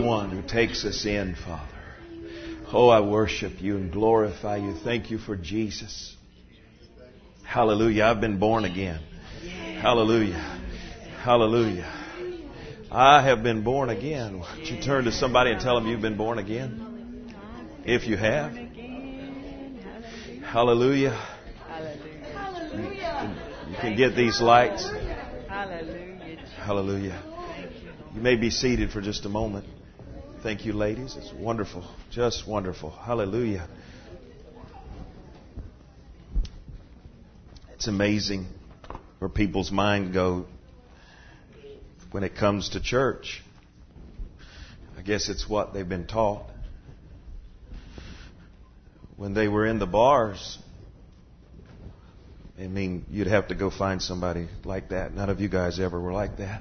one who takes us in, Father. Oh, I worship you and glorify you. Thank you for Jesus. Hallelujah. I've been born again. Hallelujah. Hallelujah. I have been born again. Why don't you turn to somebody and tell them you've been born again? If you have. Hallelujah. You can get these lights. Hallelujah. You may be seated for just a moment. Thank you, ladies. It's wonderful. Just wonderful. Hallelujah. It's amazing where people's mind go when it comes to church. I guess it's what they've been taught. When they were in the bars, I mean, you'd have to go find somebody like that. None of you guys ever were like that.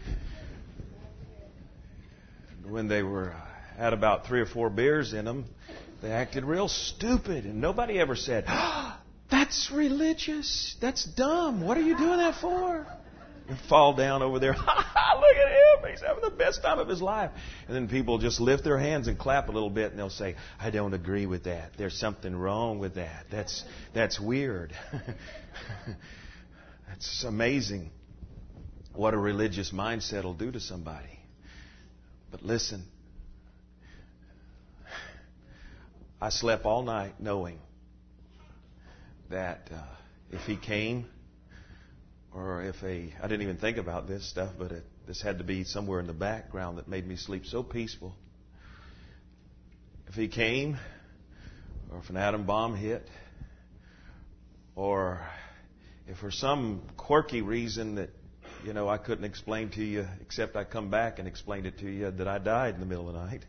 When they were had about 3 or 4 beers in them, they acted real stupid. And nobody ever said, that's religious. That's dumb. What are you doing that for? And fall down over there. Look at him. He's having the best time of his life. And then people just lift their hands and clap a little bit. And they'll say, I don't agree with that. There's something wrong with that. That's weird. It's amazing what a religious mindset will do to somebody. But listen, I slept all night knowing that if he came, or if I didn't even think about this stuff, but this had to be somewhere in the background that made me sleep so peaceful. If he came, or if an atom bomb hit, or if for some quirky reason that I couldn't explain to you, except I come back and explained it to you, that I died in the middle of the night.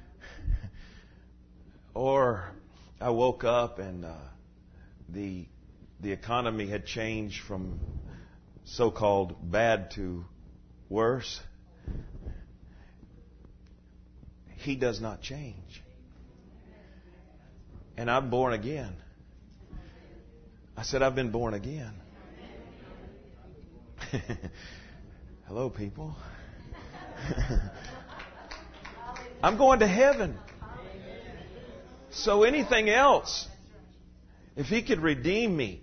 Or I woke up and the economy had changed from so-called bad to worse. He does not change. And I'm born again. I said, I've been born again. Hello, people. I'm going to heaven. So anything else, if He could redeem me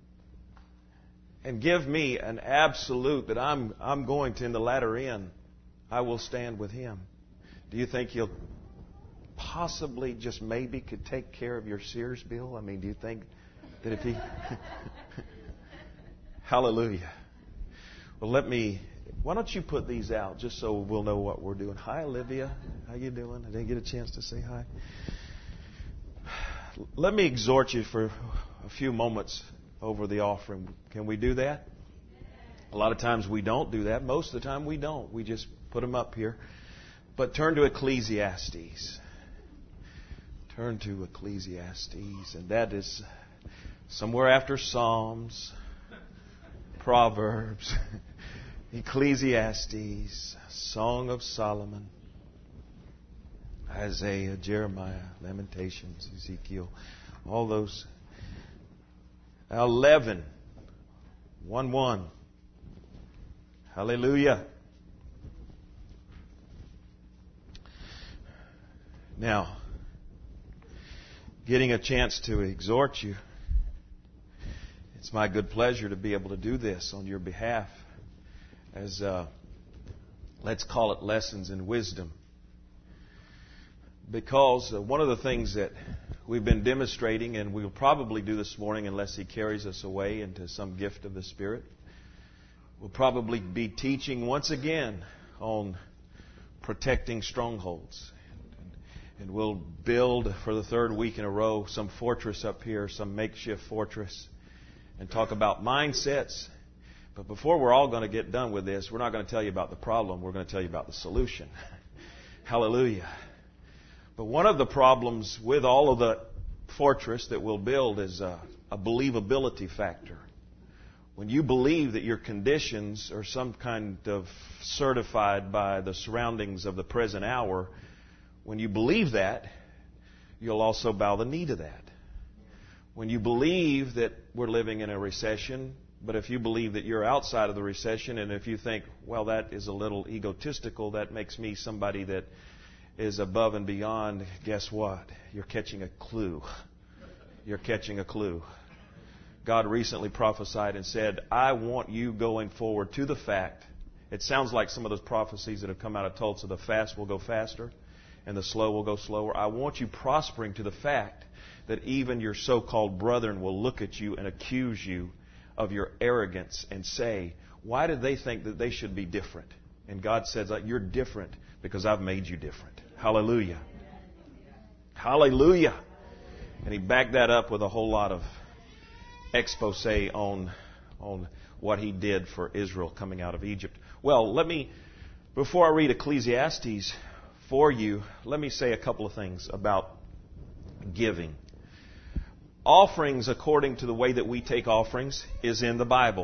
and give me an absolute that I'm going to in the latter end, I will stand with Him. Do you think He'll possibly, just maybe, could take care of your Sears bill? I mean, do you think that if He... Hallelujah. Well, why don't you put these out just so we'll know what we're doing. Hi, Olivia. How you doing? I didn't get a chance to say hi. Let me exhort you for a few moments over the offering. Can we do that? A lot of times we don't do that. Most of the time we don't. We just put them up here. But turn to Ecclesiastes. Turn to Ecclesiastes. And that is somewhere after Psalms, Proverbs, Ecclesiastes, Song of Solomon, Isaiah, Jeremiah, Lamentations, Ezekiel, all those. 11. 1:1. Hallelujah. Now, getting a chance to exhort you, it's my good pleasure to be able to do this on your behalf as, let's call it lessons in wisdom. Because one of the things that we've been demonstrating, and we'll probably do this morning unless He carries us away into some gift of the Spirit, we'll probably be teaching once again on protecting strongholds. And we'll build for the 3rd week in a row some fortress up here, some makeshift fortress, and talk about mindsets. But before we're all going to get done with this, we're not going to tell you about the problem. We're going to tell you about the solution. Hallelujah. But one of the problems with all of the fortress that we'll build is a believability factor. When you believe that your conditions are some kind of certified by the surroundings of the present hour, when you believe that, you'll also bow the knee to that. When you believe that we're living in a recession, but if you believe that you're outside of the recession, and if you think, well, that is a little egotistical, that makes me somebody that is above and beyond, guess what? You're catching a clue. You're catching a clue. God recently prophesied and said, I want you going forward to the fact. It sounds like some of those prophecies that have come out of Tulsa. The fast will go faster and the slow will go slower. I want you prospering to the fact that even your so-called brethren will look at you and accuse you of your arrogance and say, why do they think that they should be different? And God says, you're different because I've made you different. Hallelujah. Hallelujah. And He backed that up with a whole lot of expose on what He did for Israel coming out of Egypt. Well, before I read Ecclesiastes for you, let me say a couple of things about giving. Offerings, according to the way that we take offerings, is in the Bible.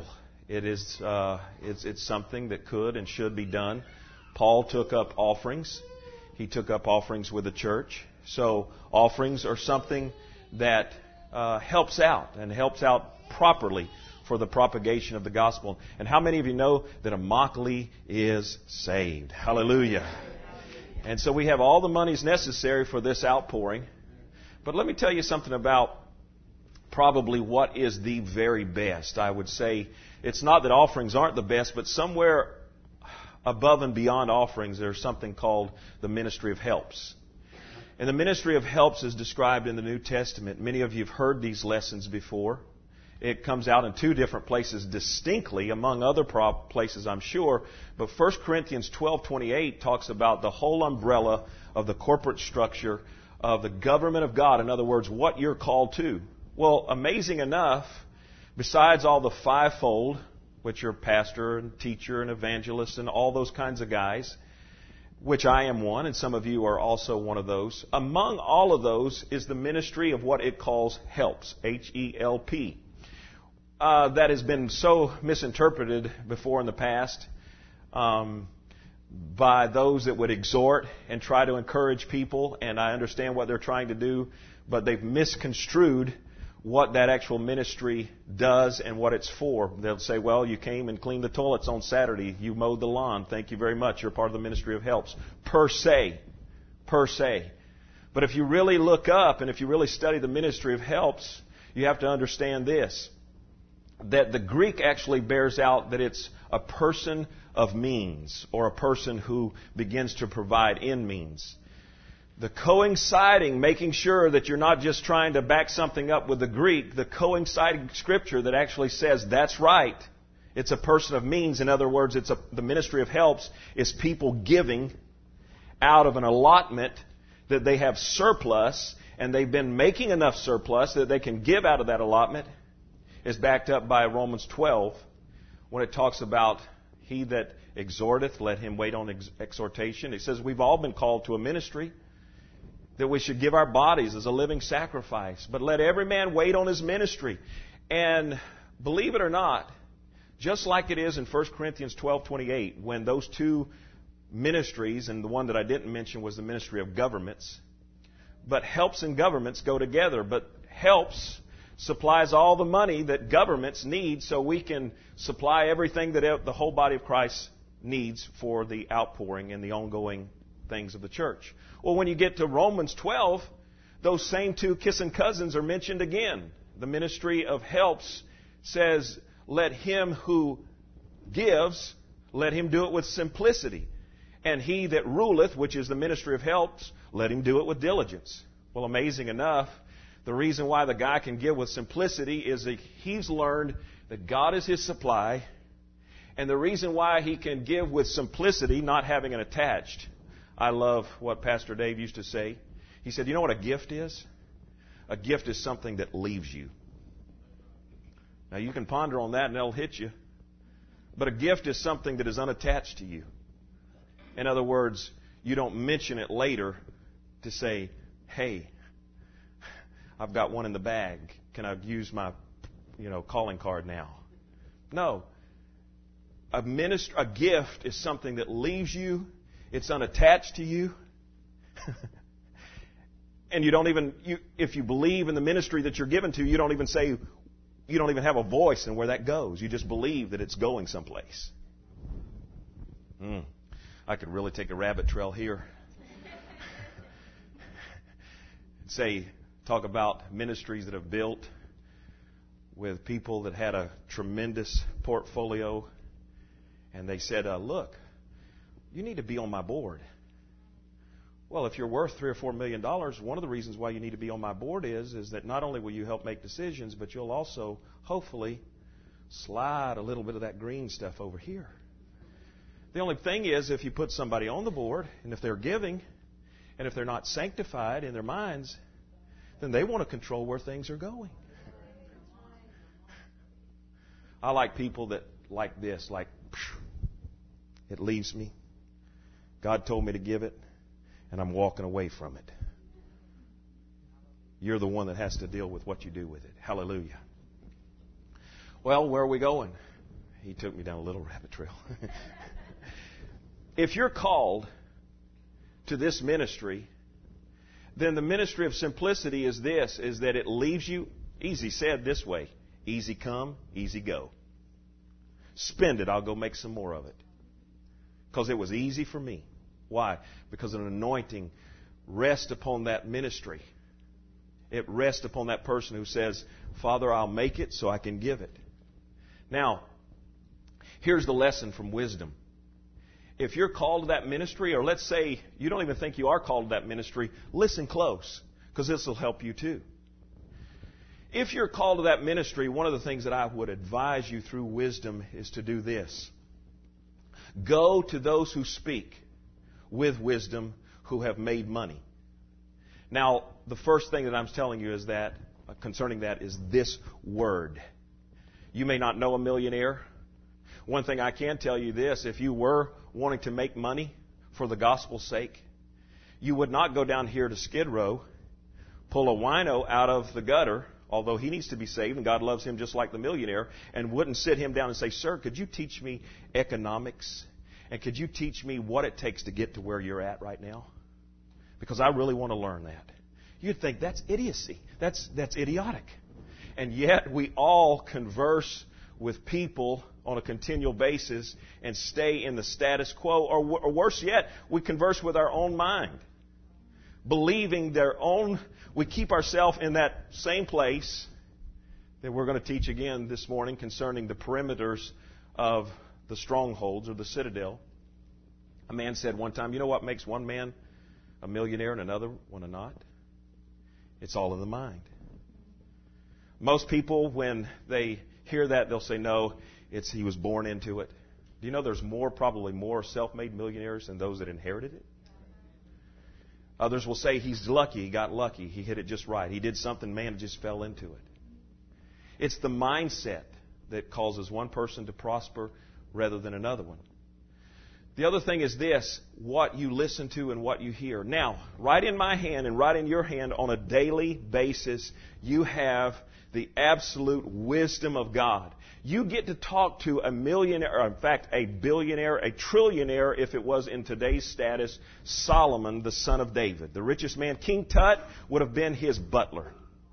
It's something that could and should be done. Paul took up offerings. He took up offerings with the church. So offerings are something that helps out and helps out properly for the propagation of the gospel. And how many of you know that Immokalee is saved? Hallelujah. And so we have all the monies necessary for this outpouring. But let me tell you something about probably what is the very best. I would say it's not that offerings aren't the best, but somewhere above and beyond offerings, there's something called the ministry of helps. And the ministry of helps is described in the New Testament. Many of you have heard these lessons before. It comes out in two different places distinctly, among other places, I'm sure. But 1 Corinthians 12:28 talks about the whole umbrella of the corporate structure of the government of God. In other words, what you're called to. Well, amazing enough, besides all the fivefold, which are pastor and teacher and evangelist and all those kinds of guys, which I am one, and some of you are also one of those. Among all of those is the ministry of what it calls helps, H-E-L-P. That has been so misinterpreted before in the past by those that would exhort and try to encourage people, and I understand what they're trying to do, but they've misconstrued what that actual ministry does and what it's for. They'll say, well, you came and cleaned the toilets on Saturday. You mowed the lawn. Thank you very much. You're part of the ministry of helps. Per se. But if you really look up and if you really study the ministry of helps, you have to understand this, that the Greek actually bears out that it's a person of means or a person who begins to provide in means. The coinciding, making sure that you're not just trying to back something up with the Greek, the coinciding scripture that actually says that's right. It's a person of means. In other words, the ministry of helps is people giving out of an allotment that they have surplus, and they've been making enough surplus that they can give out of that allotment, is backed up by Romans 12 when it talks about he that exhorteth, let him wait on exhortation. It says we've all been called to a ministry, that we should give our bodies as a living sacrifice. But let every man wait on his ministry. And believe it or not, just like it is in 1 Corinthians 12:28, when those two ministries, and the one that I didn't mention was the ministry of governments, but helps and governments go together. But helps supplies all the money that governments need so we can supply everything that the whole body of Christ needs for the outpouring and the ongoing things of the church. Well, when you get to Romans 12, those same two kissing cousins are mentioned again. The ministry of helps says, let him who gives, let him do it with simplicity. And he that ruleth, which is the ministry of helps, let him do it with diligence. Well, amazing enough, the reason why the guy can give with simplicity is that he's learned that God is his supply. And the reason why he can give with simplicity, not having it attached. I love what Pastor Dave used to say. He said, you know what a gift is? A gift is something that leaves you. Now, you can ponder on that and it'll hit you. But a gift is something that is unattached to you. In other words, you don't mention it later to say, hey, I've got one in the bag. Can I use my, calling card now? No. A gift is something that leaves you. It's unattached to you. And if you believe in the ministry that you're given to, you don't even have a voice in where that goes. You just believe that it's going someplace. I could really take a rabbit trail here. Talk about ministries that have built with people that had a tremendous portfolio, and they said, look, you need to be on my board. Well, if you're worth $3 or $4 million, one of the reasons why you need to be on my board is that not only will you help make decisions, but you'll also, hopefully, slide a little bit of that green stuff over here. The only thing is, if you put somebody on the board, and if they're giving, and if they're not sanctified in their minds, then they want to control where things are going. I like people that like this, like, it leaves me. God told me to give it, and I'm walking away from it. You're the one that has to deal with what you do with it. Hallelujah. Well, where are we going? He took me down a little rabbit trail. If you're called to this ministry, then the ministry of simplicity is this, is that it leaves you, easy said this way, easy come, easy go. Spend it, I'll go make some more of it. Because it was easy for me. Why? Because an anointing rests upon that ministry. It rests upon that person who says, Father, I'll make it so I can give it. Now, here's the lesson from wisdom. If you're called to that ministry, or let's say you don't even think you are called to that ministry, listen close, because this will help you too. If you're called to that ministry, one of the things that I would advise you through wisdom is to do this. Go to those who speak with wisdom who have made money. Now, the first thing that I'm telling you is that, concerning that, is this word. You may not know a millionaire. One thing I can tell you this, if you were wanting to make money for the gospel's sake, you would not go down here to Skid Row, pull a wino out of the gutter, although he needs to be saved and God loves him just like the millionaire, and wouldn't sit him down and say, sir, could you teach me economics? And could you teach me what it takes to get to where you're at right now? Because I really want to learn that. You'd think that's idiocy. That's idiotic. And yet we all converse with people on a continual basis and stay in the status quo, or worse yet, we converse with our own mind, believing we keep ourselves in that same place that we're going to teach again this morning concerning the perimeters of the strongholds or the citadel. A man said one time, you know what makes one man a millionaire and another one a not? It's all in the mind. Most people, when they hear that, they'll say, no, he was born into it. Do you know there's probably more self-made millionaires than those that inherited it? Others will say he's lucky, he got lucky, he hit it just right. He did something, man, just fell into it. It's the mindset that causes one person to prosper rather than another one. The other thing is this, what you listen to and what you hear. Now, right in my hand and right in your hand on a daily basis, you have the absolute wisdom of God. You get to talk to a millionaire, or in fact, a billionaire, a trillionaire, if it was in today's status, Solomon, the son of David. The richest man, King Tut, would have been his butler.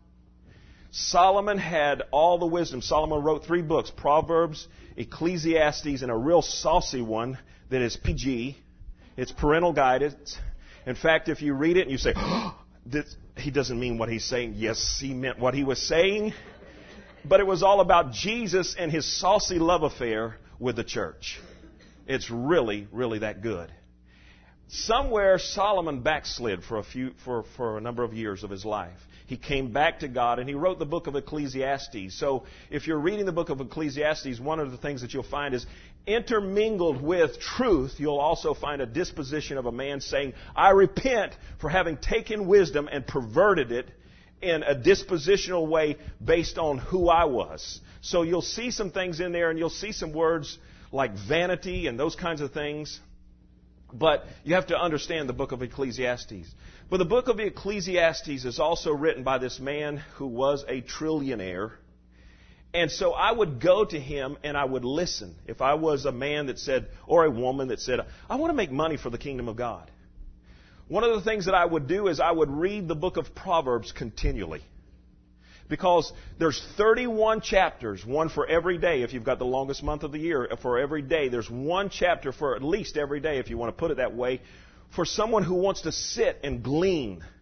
Solomon had all the wisdom. Solomon wrote 3 books, Proverbs, Ecclesiastes, and a real saucy one that is PG. It's parental guidance. In fact, if you read it and you say, he doesn't mean what he's saying. Yes, he meant what he was saying. But it was all about Jesus and his saucy love affair with the church. It's really, really that good. Somewhere Solomon backslid for a number of years of his life. He came back to God and he wrote the book of Ecclesiastes. So if you're reading the book of Ecclesiastes, one of the things that you'll find is intermingled with truth, you'll also find a disposition of a man saying, I repent for having taken wisdom and perverted it in a dispositional way based on who I was. So you'll see some things in there and you'll see some words like vanity and those kinds of things. But you have to understand the book of Ecclesiastes. But the book of Ecclesiastes is also written by this man who was a trillionaire. And so I would go to him and I would listen. If I was a man that said, or a woman that said, I want to make money for the kingdom of God. One of the things that I would do is I would read the book of Proverbs continually. Because there's 31 chapters, one for every day. If you've got the longest month of the year, for every day, there's one chapter for at least every day, if you want to put it that way, for someone who wants to sit and glean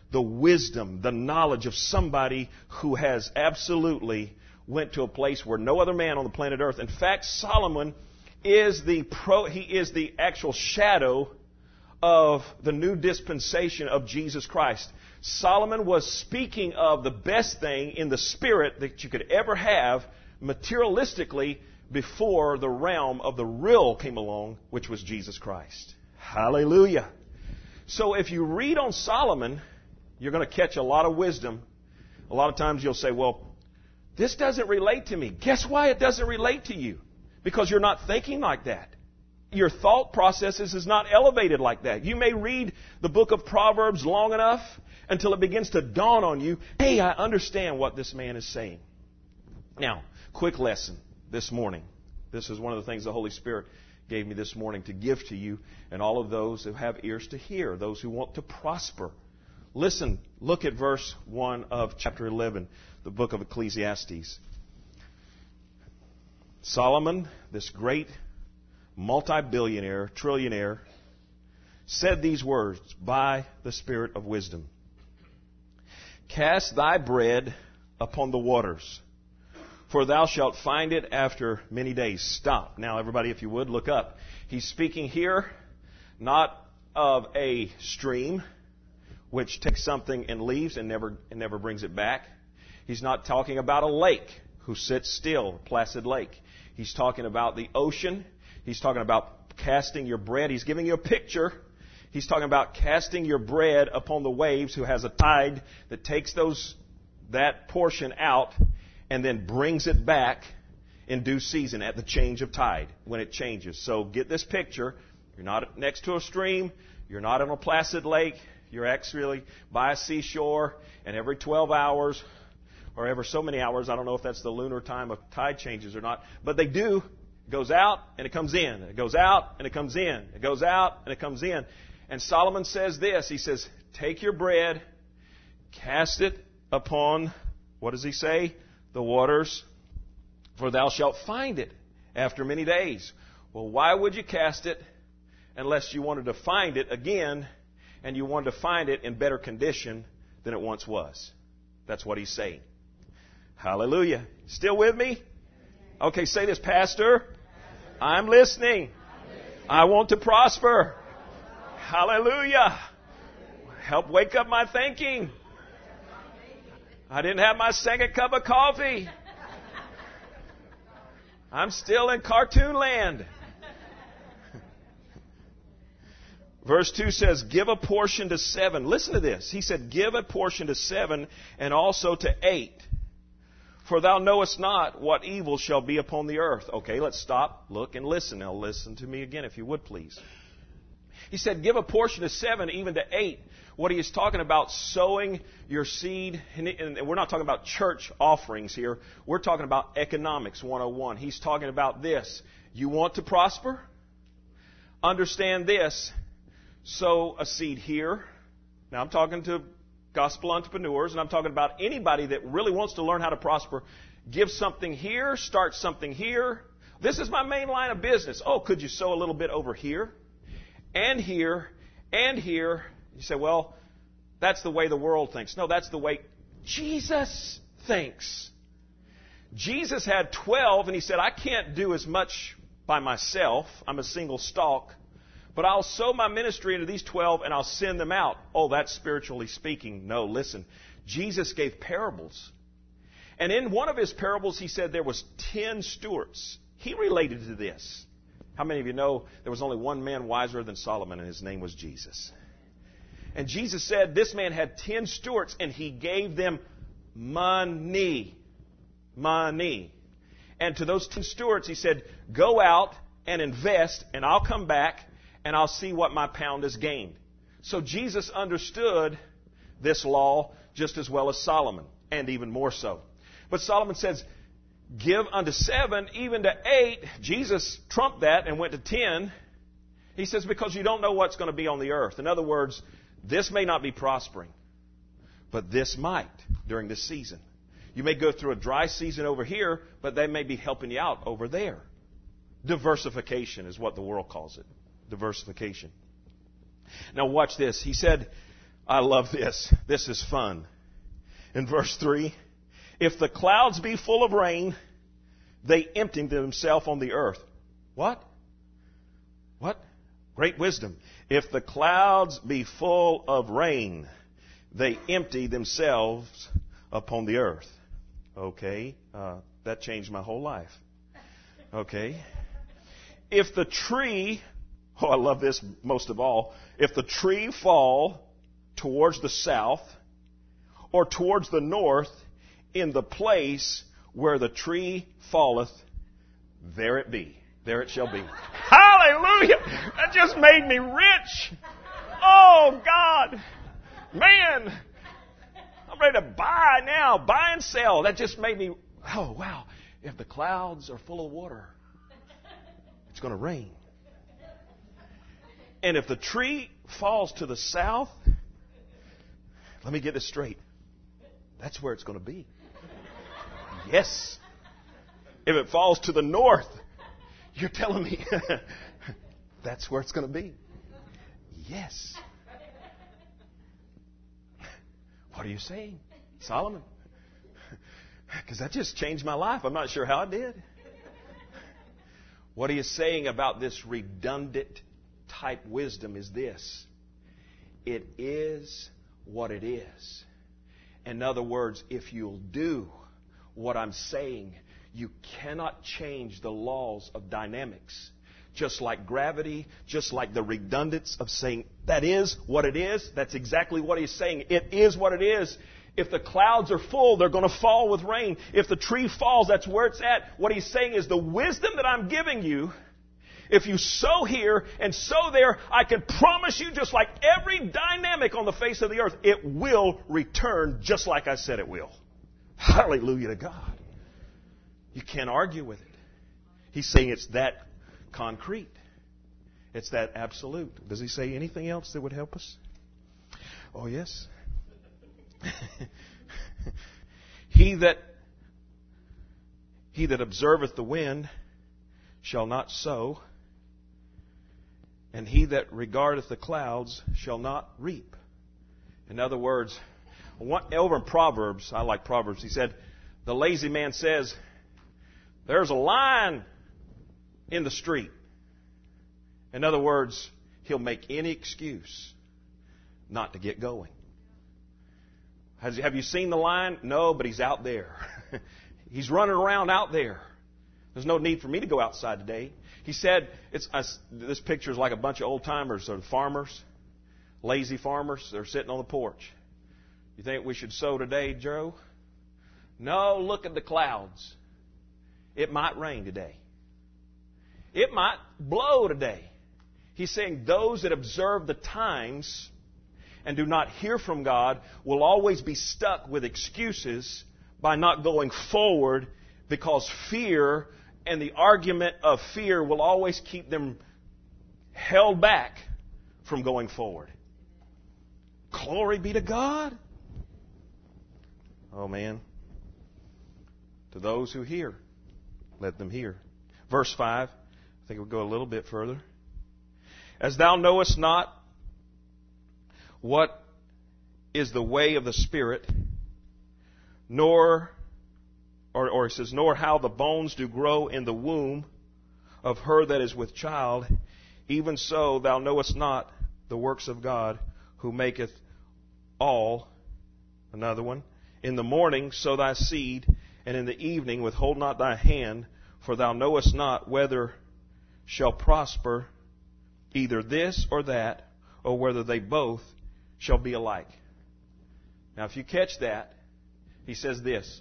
the wisdom, the knowledge of somebody who has absolutely went to a place where no other man on the planet Earth. In fact, Solomon is he is the actual shadow of the new dispensation of Jesus Christ. Solomon was speaking of the best thing in the spirit that you could ever have materialistically before the realm of the real came along, which was Jesus Christ. Hallelujah. So if you read on Solomon, you're going to catch a lot of wisdom. A lot of times you'll say, well, this doesn't relate to me. Guess why it doesn't relate to you? Because you're not thinking like that. Your thought processes is not elevated like that. You may read the book of Proverbs long enough until it begins to dawn on you, hey, I understand what this man is saying. Now, quick lesson this morning. This is one of the things the Holy Spirit gave me this morning to give to you and all of those who have ears to hear, those who want to prosper. Listen, look at verse 1 of chapter 11, the book of Ecclesiastes. Solomon, this great multi-billionaire, trillionaire, said these words by the Spirit of wisdom. Cast thy bread upon the waters, for thou shalt find it after many days. Stop. Now, everybody, if you would, look up. He's speaking here not of a stream which takes something and leaves and never brings it back. He's not talking about a lake who sits still, a placid lake. He's talking about the ocean. He's talking about casting your bread. He's giving you a picture. He's talking about casting your bread upon the waves, who has a tide that takes that portion out and then brings it back in due season at the change of tide, when it changes. So get this picture. You're not next to a stream. You're not on a placid lake. You're actually by a seashore, and every 12 hours or every so many hours, I don't know if that's the lunar time of tide changes or not, but they do. It goes out and it comes in. It goes out and it comes in. It goes out and it comes in. And Solomon says this. He says, take your bread, cast it upon, what does he say? The waters, for thou shalt find it after many days. Well, why would you cast it unless you wanted to find it again, and you wanted to find it in better condition than it once was? That's what he's saying. Hallelujah. Still with me? Okay, say this, Pastor. I'm listening. I want to prosper. Hallelujah. Help wake up my thinking. I didn't have my second cup of coffee. I'm still in cartoon land. Verse 2 says, give a portion to 7. Listen to this. He said, give a portion to 7 and also to 8. For thou knowest not what evil shall be upon the earth. Okay, let's stop, look, and listen. Now listen to me again, if you would, please. He said, give a portion to 7, even to 8. What he is talking about, sowing your seed. And we're not talking about church offerings here. We're talking about economics 101. He's talking about this. You want to prosper? Understand this. Sow a seed here. Now I'm talking to gospel entrepreneurs, and I'm talking about anybody that really wants to learn how to prosper. Give something here, start something here. This is my main line of business. Oh, could you sow a little bit over here and here and here? You say, well, that's the way the world thinks. No, that's the way Jesus thinks. Jesus had 12, and he said, I can't do as much by myself. I'm a single stalk. But I'll sow my ministry into these 12 and I'll send them out. Oh, that's spiritually speaking. No, listen. Jesus gave parables. And in one of his parables, he said there was 10 stewards. He related to this. How many of you know there was only one man wiser than Solomon, and his name was Jesus? And Jesus said this man had 10 stewards, and he gave them money. Money. And to those 10 stewards, he said, go out and invest, and I'll come back and I'll see what my pound has gained. So Jesus understood this law just as well as Solomon, and even more so. But Solomon says, give unto 7, even to 8. Jesus trumped that and went to 10. He says, because you don't know what's going to be on the earth. In other words, this may not be prospering, but this might during this season. You may go through a dry season over here, but they may be helping you out over there. Diversification is what the world calls it. Diversification. Now watch this. He said, I love this. This is fun. In verse 3, if the clouds be full of rain, they empty themselves on the earth. What? What? Great wisdom. If the clouds be full of rain, they empty themselves upon the earth. Okay, that changed my whole life. Okay. If the tree, oh, I love this most of all. If the tree fall towards the south or towards the north, in the place where the tree falleth, there it be. There it shall be. Hallelujah! That just made me rich. Oh, God. Man, I'm ready to buy now. Buy and sell. That just made me, oh, wow. If the clouds are full of water, it's going to rain. And if the tree falls to the south, let me get this straight. That's where it's going to be. Yes. If it falls to the north, you're telling me that's where it's going to be. Yes. What are you saying, Solomon? Because that just changed my life. I'm not sure how it did. What he is saying about this redundant type wisdom is this. It is what it is. In other words, if you'll do what I'm saying, you cannot change the laws of dynamics. Just like gravity, just like the redundance of saying, that is what it is. That's exactly what he's saying. It is what it is. If the clouds are full, they're going to fall with rain. If the tree falls, that's where it's at. What he's saying is the wisdom that I'm giving you, if you sow here and sow there, I can promise you, just like every dynamic on the face of the earth, it will return just like I said it will. Hallelujah to God. You can't argue with it. He's saying it's that concrete. It's that absolute. Does he say anything else that would help us? Oh, yes. He that observeth the wind shall not sow, and he that regardeth the clouds shall not reap. In other words, over in Proverbs, I like Proverbs, he said, the lazy man says, there's a lion in the street. In other words, he'll make any excuse not to get going. Have you seen the lion? No, but he's out there. He's running around out there. There's no need for me to go outside today. He said, this picture is like a bunch of old-timers or farmers, lazy farmers. They're sitting on the porch. You think we should sow today, Joe? No, look at the clouds. It might rain today. It might blow today. He's saying those that observe the times and do not hear from God will always be stuck with excuses by not going forward, because fear and the argument of fear will always keep them held back from going forward. Glory be to God. Oh, man. To those who hear, let them hear. Verse 5, I think we'll go a little bit further. As thou knowest not what is the way of the Spirit, nor it says, nor how the bones do grow in the womb of her that is with child, even so thou knowest not the works of God, who maketh all, another one, in the morning sow thy seed, and in the evening withhold not thy hand, for thou knowest not whether shall prosper either this or that, or whether they both shall be alike. Now, if you catch that, he says this.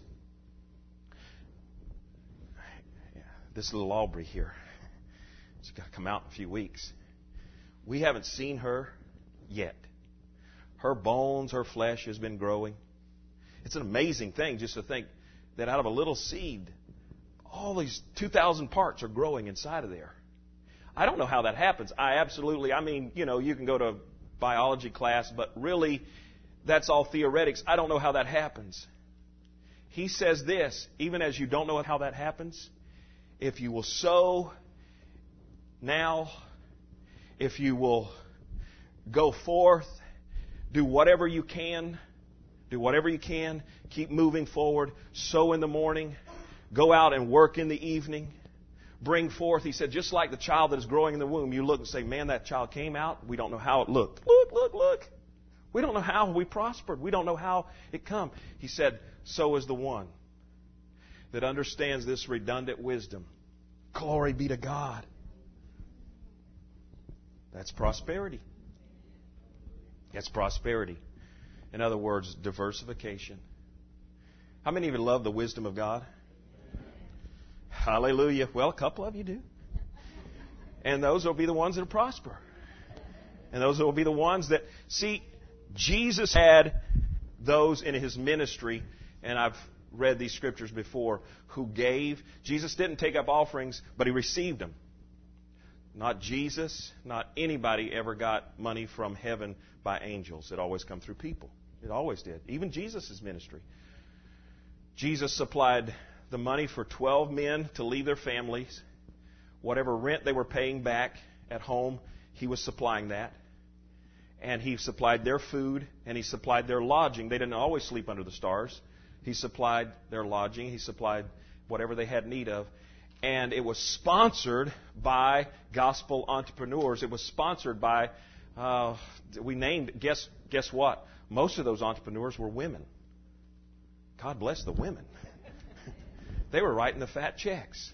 This little Aubrey here, she's got to come out in a few weeks. We haven't seen her yet. Her bones, her flesh has been growing. It's an amazing thing just to think that out of a little seed, all these 2,000 parts are growing inside of there. I don't know how that happens. You can go to biology class, but really, that's all theoretics. I don't know how that happens. He says this, even as you don't know how that happens, if you will sow now, if you will go forth, Do whatever you can. Do whatever you can. Keep moving forward. Sow in the morning. Go out and work in the evening. Bring forth, he said, just like the child that is growing in the womb, you look and say, man, that child came out. We don't know how it looked. Look. We don't know how we prospered. We don't know how it come. He said, so is the one that understands this redundant wisdom. Glory be to God. That's prosperity. That's prosperity. In other words, diversification. How many of you love the wisdom of God? Hallelujah. Well, a couple of you do. And those will be the ones that prosper. And those will be the ones that... See, Jesus had those in His ministry, and I've read these scriptures before, who gave. Jesus didn't take up offerings, but He received them. Not Jesus, not anybody ever got money from heaven by angels. It always come through people. It always did. Even Jesus' ministry. Jesus supplied the money for 12 men to leave their families. Whatever rent they were paying back at home, He was supplying that. And He supplied their food, and He supplied their lodging. They didn't always sleep under the stars. He supplied their lodging. He supplied whatever they had need of. And it was sponsored by gospel entrepreneurs. It was sponsored by, we named, guess what? Most of those entrepreneurs were women. God bless the women. They were writing the fat checks.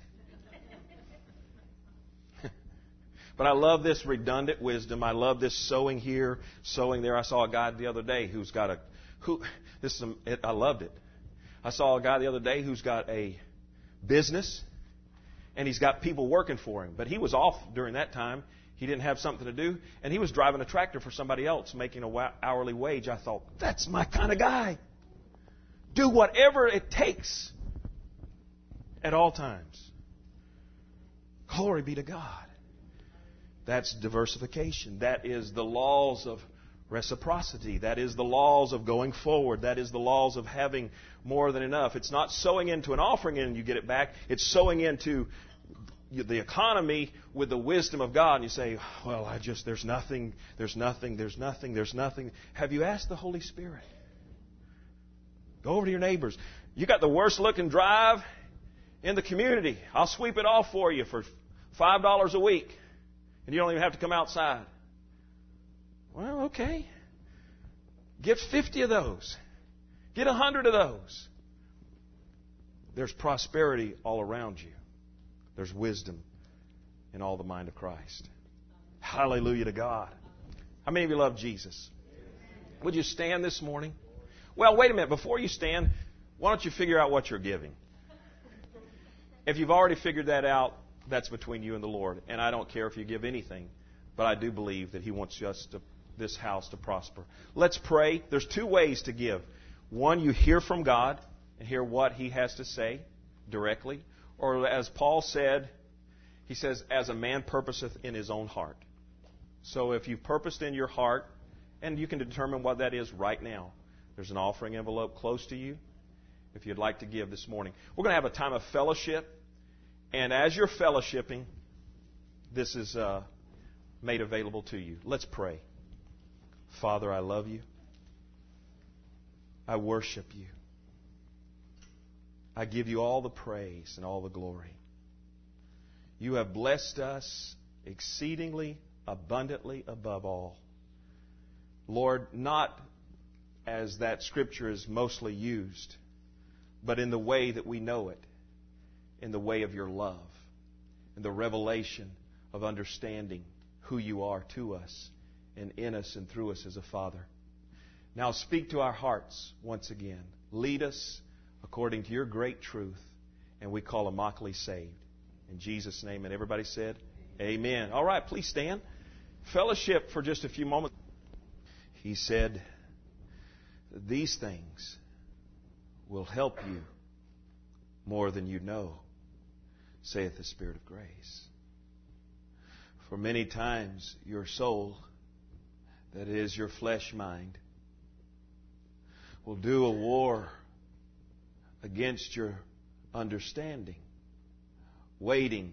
But I love this redundant wisdom. I love this sowing here, sowing there. I saw a guy the other day who's got I loved it. I saw a guy the other day who's got a business, and he's got people working for him. But he was off during that time. He didn't have something to do, and he was driving a tractor for somebody else, making an hourly wage. I thought, that's my kind of guy. Do whatever it takes at all times. Glory be to God. That's diversification. That is the laws of reciprocity. That is the laws of going forward. That is the laws of having more than enough. It's not sowing into an offering and you get it back. It's sowing into the economy with the wisdom of God. And you say, well, there's nothing. Have you asked the Holy Spirit? Go over to your neighbors. You got the worst looking drive in the community. I'll sweep it off for you for $5 a week. And you don't even have to come outside. Well, okay. Get 50 of those. Get 100 of those. There's prosperity all around you. There's wisdom in all the mind of Christ. Hallelujah to God. How many of you love Jesus? Would you stand this morning? Well, wait a minute. Before you stand, why don't you figure out what you're giving? If you've already figured that out, that's between you and the Lord. And I don't care if you give anything, but I do believe that He wants this house to prosper. Let's pray. There's two ways to give. One, you hear from God and hear what He has to say directly. Or as Paul said, he says, as a man purposeth in his own heart. So if you've purposed in your heart, and you can determine what that is right now, there's an offering envelope close to you if you'd like to give this morning. We're going to have a time of fellowship. And as you're fellowshipping, this is made available to you. Let's pray. Father, I love you. I worship you. I give you all the praise and all the glory. You have blessed us exceedingly, abundantly above all. Lord, not as that Scripture is mostly used, but in the way that we know it. In the way of your love, in the revelation of understanding who you are to us and in us and through us as a Father. Now speak to our hearts once again. Lead us according to your great truth, and we call Immokalee saved. In Jesus' name, and everybody said, Amen. All right, please stand. Fellowship for just a few moments. He said, these things will help you more than you know, saith the Spirit of grace. For many times your soul, that is your flesh mind, will do a war against your understanding, waiting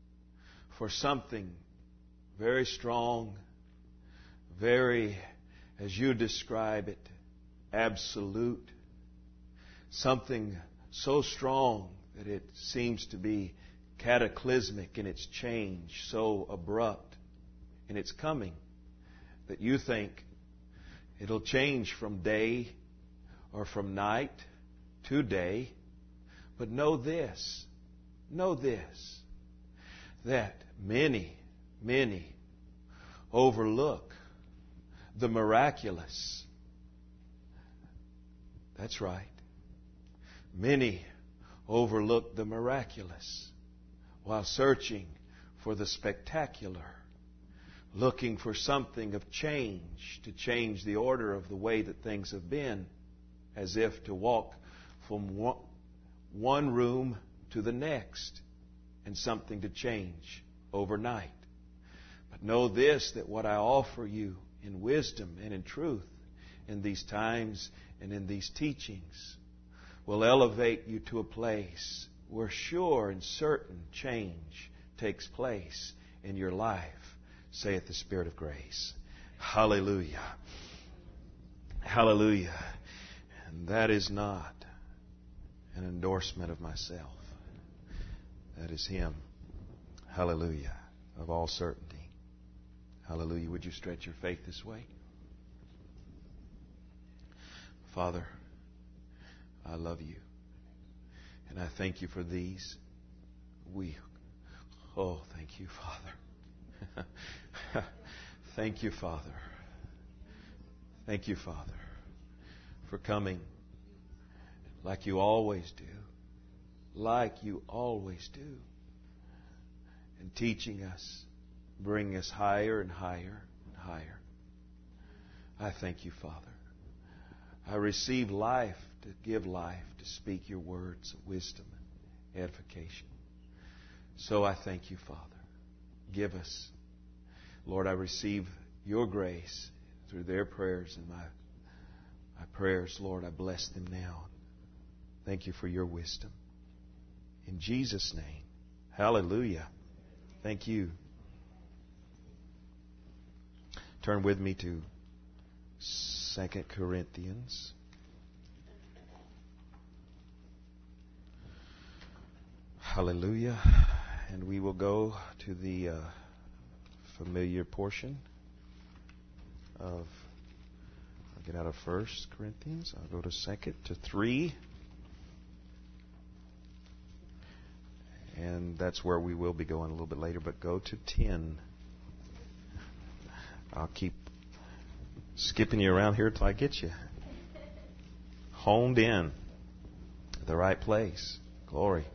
for something very strong, very as you describe it, absolute. Something so strong that it seems to be cataclysmic in its change, so abrupt in its coming, that you think it'll change from day or from night to day. But know this, that many overlook the miraculous. That's right. Many overlook the miraculous while searching for the spectacular, looking for something of change to change the order of the way that things have been, as if to walk from one room to the next and something to change overnight. But know this, that what I offer you in wisdom and in truth in these times and in these teachings will elevate you to a place where sure and certain change takes place in your life, saith the Spirit of grace. Hallelujah. Hallelujah. And that is not an endorsement of myself. That is Him. Hallelujah. Of all certainty. Hallelujah. Would you stretch your faith this way? Father, I love you. And I thank you for these. Thank you, Father. Thank you, Father. Thank you, Father, for coming like you always do. Like you always do. And teaching us, bringing us higher and higher and higher. I thank you, Father. I receive life to give life, to speak your words of wisdom and edification. So I thank you, Father. Give us. Lord, I receive your grace through their prayers and my prayers. Lord, I bless them now. Thank you for your wisdom. In Jesus' name. Hallelujah. Thank you. Turn with me to 2 Corinthians. Hallelujah. And we will go to the familiar portion of, I'll get out of 1 Corinthians. I'll go to 2 to 3. And that's where we will be going a little bit later. But go to 10. I'll keep skipping you around here until I get you honed in at the right place. Glory.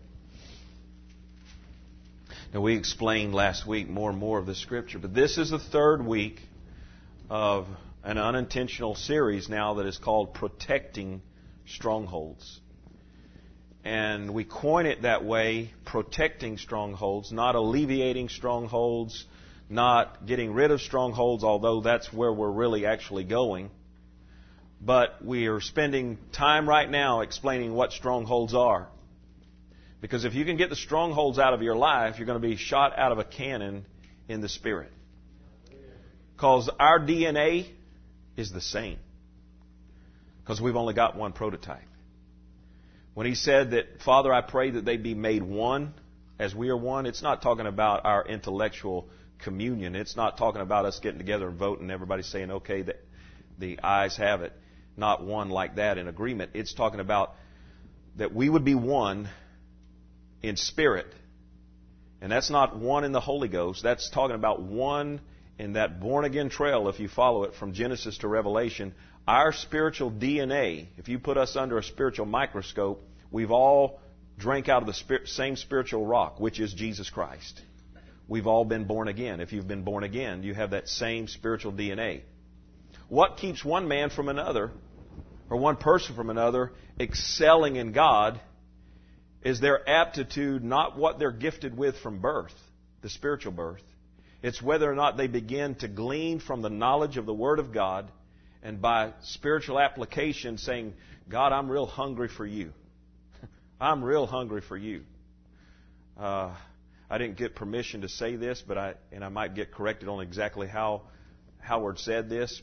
Now, we explained last week more and more of the Scripture, but this is the third week of an unintentional series now that is called Protecting Strongholds. And we coin it that way, protecting strongholds, not alleviating strongholds, not getting rid of strongholds, although that's where we're really actually going. But we are spending time right now explaining what strongholds are. Because if you can get the strongholds out of your life, you're going to be shot out of a cannon in the Spirit. Because our DNA is the same. Because we've only got one prototype. When he said that, Father, I pray that they be made one as we are one, it's not talking about our intellectual communion. It's not talking about us getting together and voting and everybody saying, okay, that the ayes have it. Not one like that in agreement. It's talking about that we would be one in spirit. And that's not one in the Holy Ghost. That's talking about one in that born-again trail, if you follow it from Genesis to Revelation. Our spiritual DNA, if you put us under a spiritual microscope, we've all drank out of the same spiritual rock, which is Jesus Christ. We've all been born again. If you've been born again, you have that same spiritual DNA. What keeps one man from another, or one person from another, excelling in God, is their aptitude, not what they're gifted with from birth, the spiritual birth. It's whether or not they begin to glean from the knowledge of the Word of God, and by spiritual application saying, God, I'm real hungry for you. I'm real hungry for you. I didn't get permission to say this, but I might get corrected on exactly how Howard said this, but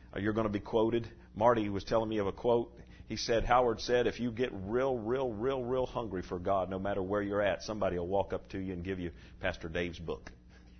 You're going to be quoted. Marty was telling me of a quote. He said, Howard said, if you get real hungry for God, no matter where you're at, somebody will walk up to you and give you Pastor Dave's book.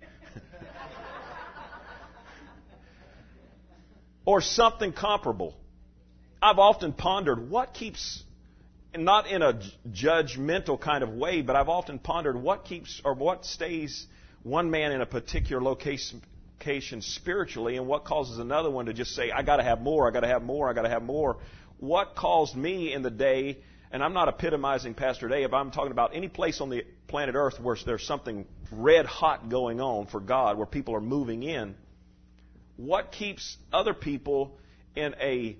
Or something comparable. I've often pondered what keeps, not in a judgmental kind of way, but I've often pondered what keeps or what stays one man in a particular location spiritually, and what causes another one to just say, I got to have more, I got to have more, I got to have more. What caused me in the day, and I'm not epitomizing Pastor Dave, I'm talking about any place on the planet Earth where there's something red hot going on for God, where people are moving in. What keeps other people in a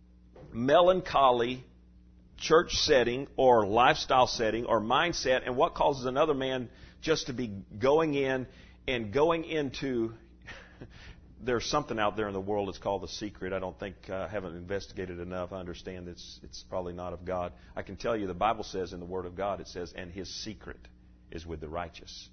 melancholy church setting or lifestyle setting or mindset, and what causes another man just to be going in and going into... There's something out there in the world that's called The Secret. I don't think I haven't investigated enough. I understand it's probably not of God. I can tell you the Bible says in the Word of God, it says, and His secret is with the righteous.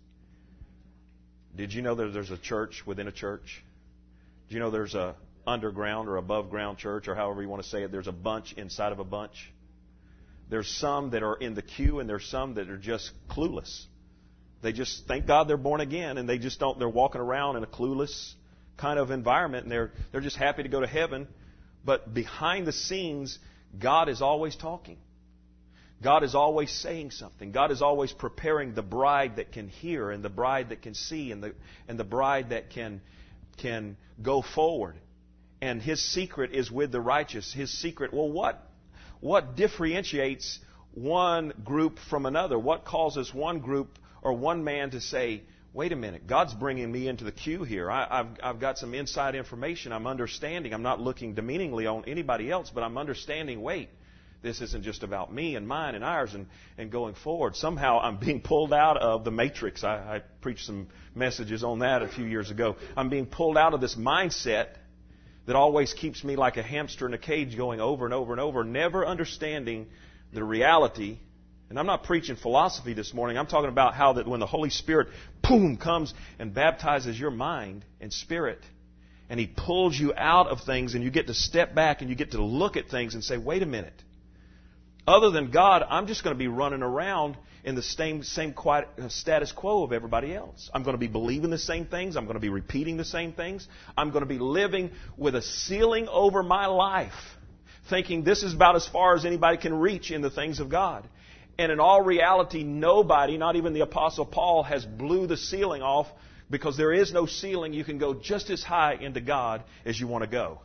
Did you know that there's a church within a church? Do you know there's a underground or above ground church, or however you want to say it? There's a bunch inside of a bunch. There's some that are in the queue, and there's some that are just clueless. They just thank God they're born again, and they just don't. They're walking around in a clueless kind of environment, and they're just happy to go to heaven. But behind the scenes, God is always talking. God is always saying something. God is always preparing the bride that can hear, and the bride that can see, and the bride that can go forward. And His secret is with the righteous. His secret. Well, what differentiates one group from another? What causes one group or one man to say, wait a minute, God's bringing me into the queue here. I've got some inside information. I'm understanding. I'm not looking demeaningly on anybody else, but I'm understanding, wait, this isn't just about me and mine and ours and going forward. Somehow I'm being pulled out of the matrix. I preached some messages on that a few years ago. I'm being pulled out of this mindset that always keeps me like a hamster in a cage going over and over and over, never understanding the reality. And I'm not preaching philosophy this morning. I'm talking about how that when the Holy Spirit, boom, comes and baptizes your mind and spirit, and He pulls you out of things, and you get to step back and you get to look at things and say, wait a minute. Other than God, I'm just going to be running around in the same status quo of everybody else. I'm going to be believing the same things. I'm going to be repeating the same things. I'm going to be living with a ceiling over my life, thinking this is about as far as anybody can reach in the things of God. And in all reality, nobody, not even the Apostle Paul, has blew the ceiling off, because there is no ceiling. You can go just as high into God as you want to go.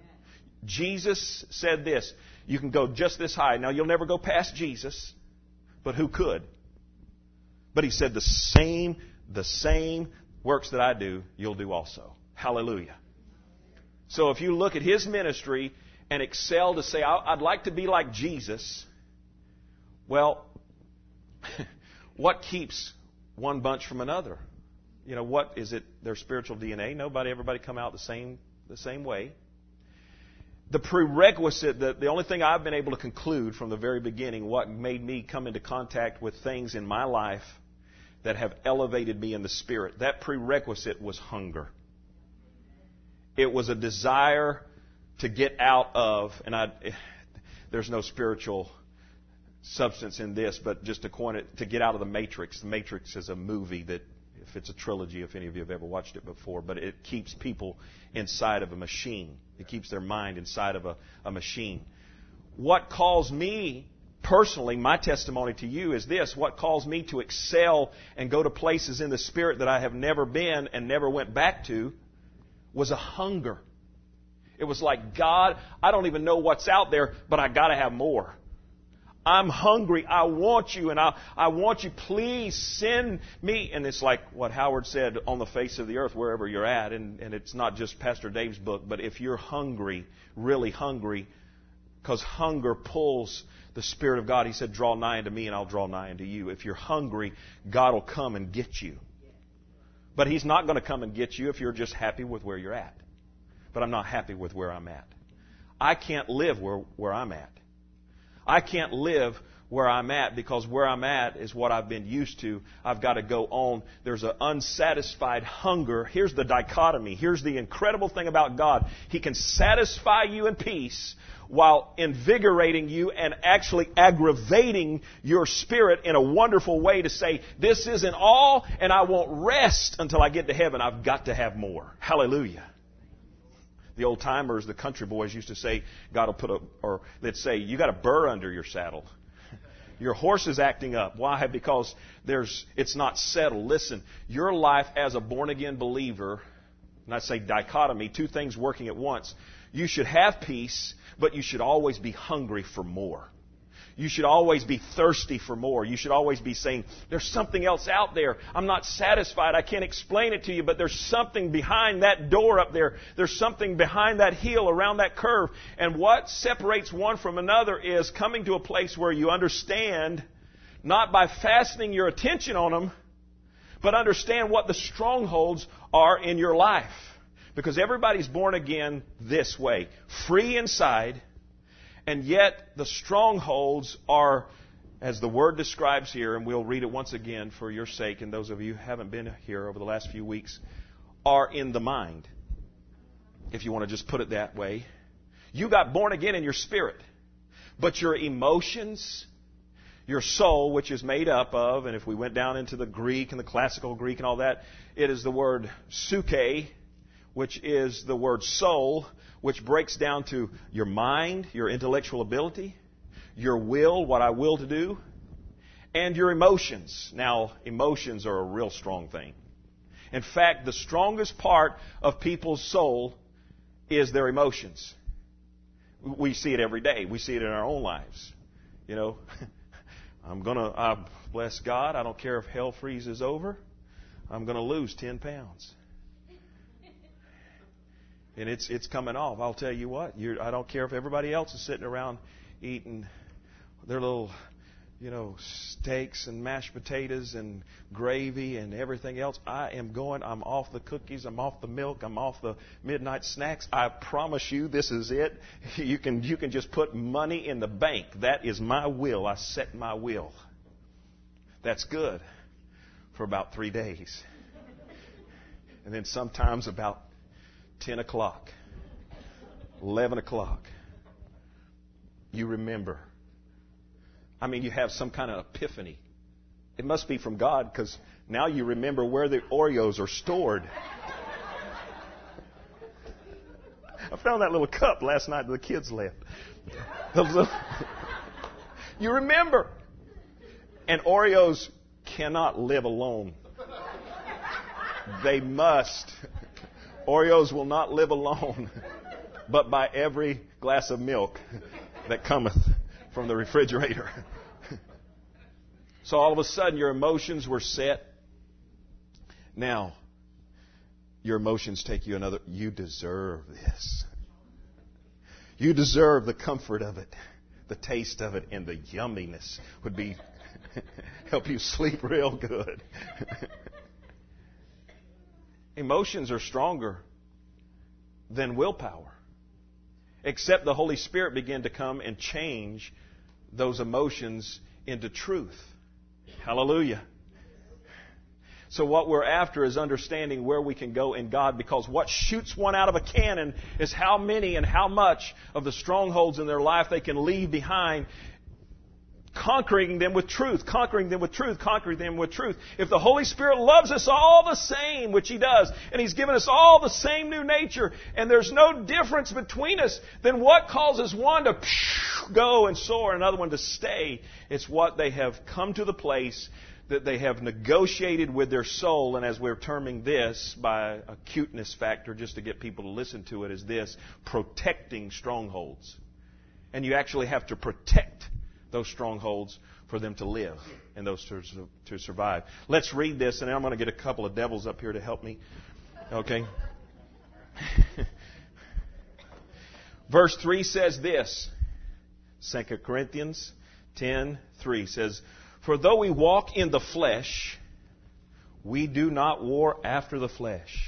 Jesus said this, you can go just this high. Now, you'll never go past Jesus, but who could? But He said the same works that I do, you'll do also. Hallelujah. So if you look at His ministry and excel to say, I'd like to be like Jesus, well, what keeps one bunch from another? You know, what is it? Their spiritual DNA. Everybody come out the same way. The prerequisite, the only thing I've been able to conclude from the very beginning, what made me come into contact with things in my life that have elevated me in the Spirit, that prerequisite was hunger. It was a desire to get out of, and there's no spiritual substance in this, but just to coin it, to get out of the Matrix. The Matrix is a movie that, if it's a trilogy, if any of you have ever watched it before, but it keeps people inside of a machine. It keeps their mind inside of a machine. What calls me personally, my testimony to you is this: what calls me to excel and go to places in the Spirit that I have never been and never went back to was a hunger. It was like, God, I don't even know what's out there, but I got to have more. I'm hungry. I want you, and I want you. Please send me. And it's like what Howard said, on the face of the earth, wherever you're at. And it's not just Pastor Dave's book, but if you're hungry, really hungry, because hunger pulls the Spirit of God. He said, draw nigh unto me, and I'll draw nigh unto you. If you're hungry, God will come and get you. But He's not going to come and get you if you're just happy with where you're at. But I'm not happy with where I'm at. I can't live where I'm at. I can't live where I'm at, because where I'm at is what I've been used to. I've got to go on. There's an unsatisfied hunger. Here's the dichotomy. Here's the incredible thing about God. He can satisfy you in peace while invigorating you and actually aggravating your spirit in a wonderful way to say, this isn't all, and I won't rest until I get to heaven. I've got to have more. Hallelujah. The old timers, the country boys used to say, God will put or they'd say, you got a burr under your saddle. Your horse is acting up. Why? Because it's not settled. Listen, your life as a born-again believer, and I say dichotomy, two things working at once. You should have peace, but you should always be hungry for more. You should always be thirsty for more. You should always be saying, there's something else out there. I'm not satisfied. I can't explain it to you, but there's something behind that door up there. There's something behind that hill, around that curve. And what separates one from another is coming to a place where you understand, not by fastening your attention on them, but understand what the strongholds are in your life. Because everybody's born again this way, free inside. And yet, the strongholds are, as the Word describes here, and we'll read it once again for your sake, and those of you who haven't been here over the last few weeks, are in the mind. If you want to just put it that way. You got born again in your spirit. But your emotions, your soul, which is made up of, and if we went down into the Greek and the classical Greek and all that, it is the word psyche, which is the word soul, which breaks down to your mind, your intellectual ability, your will, what I will to do, and your emotions. Now, emotions are a real strong thing. In fact, the strongest part of people's soul is their emotions. We see it every day. We see it in our own lives. You know, bless God, I don't care if hell freezes over, I'm going to lose 10 pounds. And it's coming off. I'll tell you what. I don't care if everybody else is sitting around eating their little, steaks and mashed potatoes and gravy and everything else. I'm off the cookies. I'm off the milk. I'm off the midnight snacks. I promise you, this is it. You can just put money in the bank. That is my will. I set my will. That's good for about 3 days. And then sometimes about 10 o'clock, 11 o'clock, you remember. You have some kind of epiphany. It must be from God, because now you remember where the Oreos are stored. I found that little cup last night that the kids left. You remember. And Oreos cannot live alone. They must. Oreos will not live alone, but by every glass of milk that cometh from the refrigerator. So all of a sudden your emotions were set. Now, your emotions take you another. You deserve this. You deserve the comfort of it, the taste of it, and the yumminess would be help you sleep real good. Emotions are stronger than willpower. Except the Holy Spirit began to come and change those emotions into truth. Hallelujah. So what we're after is understanding where we can go in God, because what shoots one out of a cannon is how many and how much of the strongholds in their life they can leave behind, conquering them with truth, conquering them with truth, conquering them with truth. If the Holy Spirit loves us all the same, which He does, and He's given us all the same new nature, and there's no difference between us, then what causes one to go and soar and another one to stay? It's what they have come to the place that they have negotiated with their soul, and as we're terming this by a cuteness factor, just to get people to listen to it, is this: protecting strongholds. And you actually have to protect those strongholds for them to live and those to survive. Let's read this, and I'm going to get a couple of devils up here to help me. Okay? Verse 3 says this. 2 Corinthians 10:3 says, "For though we walk in the flesh, we do not war after the flesh."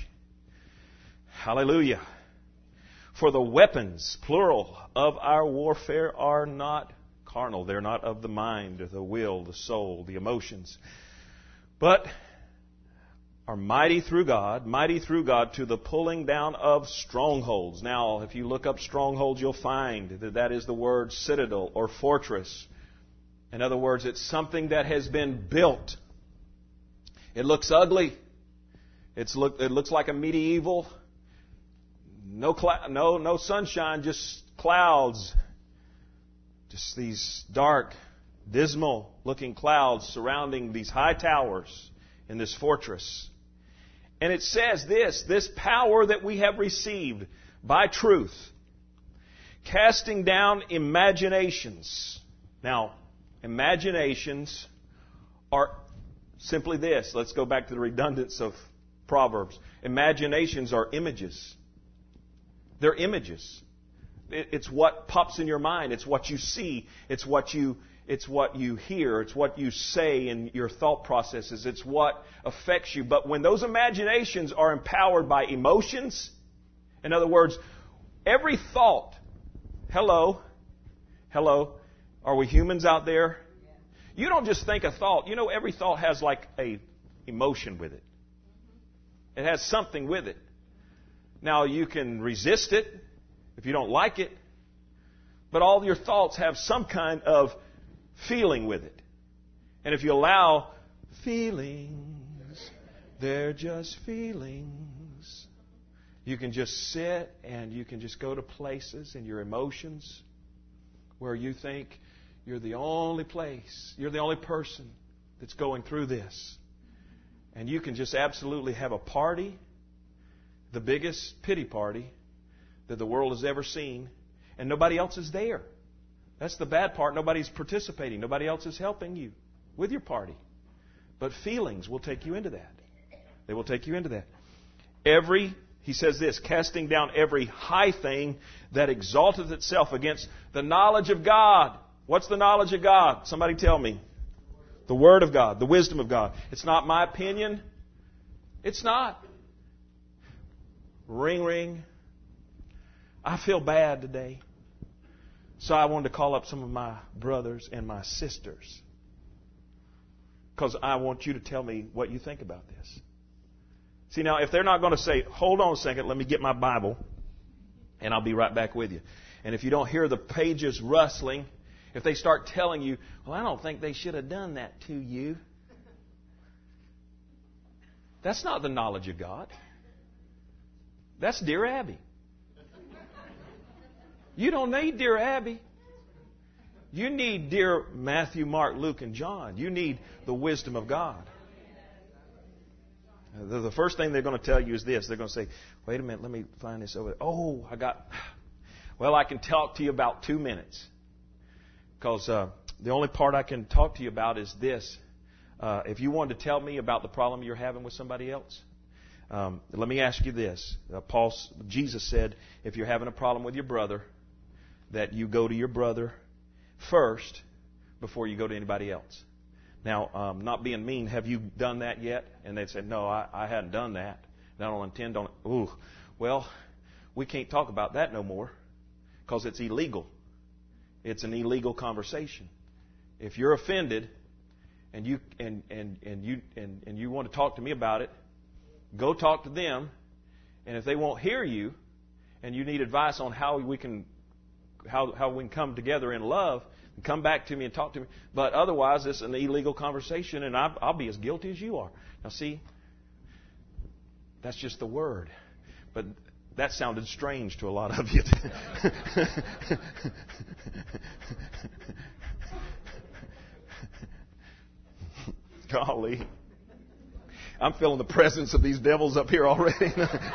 Hallelujah. "For the weapons, plural, of our warfare are not carnal. They're not of the mind, the will, the soul, the emotions. But are mighty through God to the pulling down of strongholds. Now, if you look up strongholds, you'll find that that is the word citadel or fortress. In other words, it's something that has been built. It looks ugly. It looks like a medieval. No sunshine, just clouds. Just these dark, dismal-looking clouds surrounding these high towers in this fortress. And it says this power that we have received by truth, casting down imaginations. Now, imaginations are simply this. Let's go back to the redundance of Proverbs. Imaginations are images. They're images. It's what pops in your mind. It's what you see. It's what you hear. It's what you say in your thought processes. It's what affects you. But when those imaginations are empowered by emotions, in other words, every thought, hello, are we humans out there? You don't just think a thought. You know, every thought has like a emotion with it. It has something with it. Now, you can resist it if you don't like it, but all your thoughts have some kind of feeling with it. And if you allow feelings, they're just feelings. You can just sit and you can just go to places in your emotions where you think you're the only place, you're the only person that's going through this. And you can just absolutely have a party, the biggest pity party that the world has ever seen, and nobody else is there. That's the bad part. Nobody's participating. Nobody else is helping you with your party. But feelings will take you into that. They will take you into that. He says this, casting down every high thing that exalteth itself against the knowledge of God. What's the knowledge of God? Somebody tell me. The Word of God, the wisdom of God. It's not my opinion. It's not. Ring, ring. I feel bad today. So I wanted to call up some of my brothers and my sisters, because I want you to tell me what you think about this. See, now, if they're not going to say, hold on a second, let me get my Bible, and I'll be right back with you. And if you don't hear the pages rustling, if they start telling you, well, I don't think they should have done that to you. That's not the knowledge of God. That's Dear Abby. You don't need Dear Abby. You need Dear Matthew, Mark, Luke, and John. You need the wisdom of God. The first thing they're going to tell you is this. They're going to say, wait a minute, let me find this over there. Oh, I can talk to you about 2 minutes. Because the only part I can talk to you about is this. If you wanted to tell me about the problem you're having with somebody else, let me ask you this. Jesus said, if you're having a problem with your brother, that you go to your brother first before you go to anybody else. Now, not being mean, have you done that yet? And they'd say, no, I hadn't done that. And I don't intend on it. Ooh, well, we can't talk about that no more because it's illegal. It's an illegal conversation. If you're offended and you want to talk to me about it, go talk to them. And if they won't hear you, and you need advice on how we can come together in love, come back to me and talk to me. But otherwise, it's an illegal conversation, and I'll be as guilty as you are. Now, see, that's just the word. But that sounded strange to a lot of you. Golly. I'm feeling the presence of these devils up here already.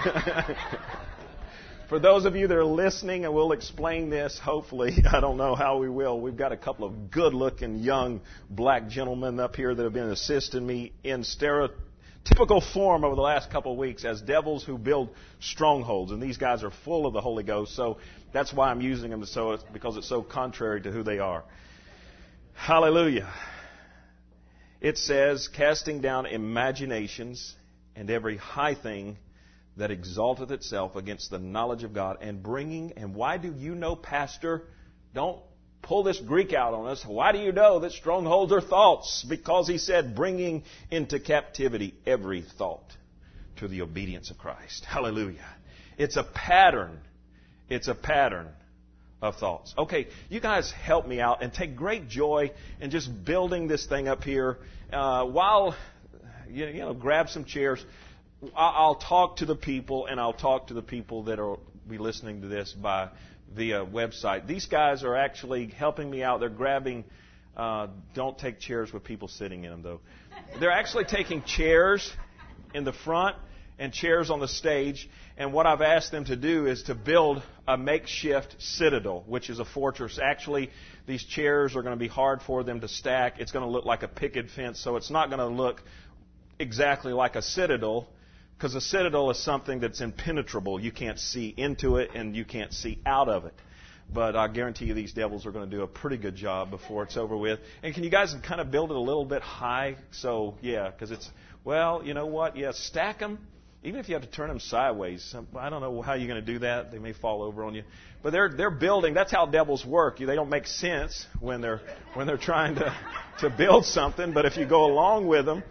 For those of you that are listening, and we'll explain this, hopefully. I don't know how we will. We've got a couple of good-looking young black gentlemen up here that have been assisting me in stereotypical form over the last couple of weeks as devils who build strongholds. And these guys are full of the Holy Ghost, so that's why I'm using them, because it's so contrary to who they are. Hallelujah. It says, casting down imaginations and every high thing that exalteth itself against the knowledge of God, and bringing, and why do you know, Pastor? Don't pull this Greek out on us. Why do you know that strongholds are thoughts? Because he said, bringing into captivity every thought to the obedience of Christ. Hallelujah. It's a pattern. It's a pattern of thoughts. Okay, you guys help me out and take great joy in just building this thing up here. While, grab some chairs. I'll talk to the people, and I'll talk to the people that will be listening to this via website. These guys are actually helping me out. They're grabbing, don't take chairs with people sitting in them, though. They're actually taking chairs in the front and chairs on the stage. And what I've asked them to do is to build a makeshift citadel, which is a fortress. Actually, these chairs are going to be hard for them to stack. It's going to look like a picket fence, so it's not going to look exactly like a citadel, because a citadel is something that's impenetrable. You can't see into it, and you can't see out of it. But I guarantee you these devils are going to do a pretty good job before it's over with. And can you guys kind of build it a little bit high? So, yeah, because it's, well, you know what? Yeah, stack them. Even if you have to turn them sideways. I don't know how you're going to do that. They may fall over on you. But they're building. That's how devils work. They don't make sense when they're trying to build something. But if you go along with them,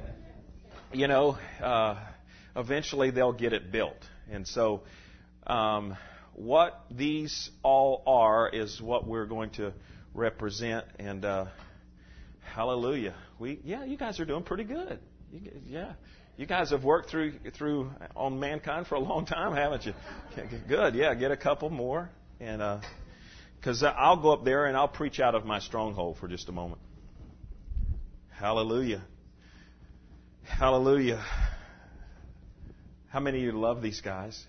eventually they'll get it built. And so what these all are is what we're going to represent. And hallelujah. You guys are doing pretty good. You guys have worked through on mankind for a long time, haven't you? Good. Yeah, get a couple more. And because I'll go up there and I'll preach out of my stronghold for just a moment. Hallelujah. Hallelujah. How many of you love these guys?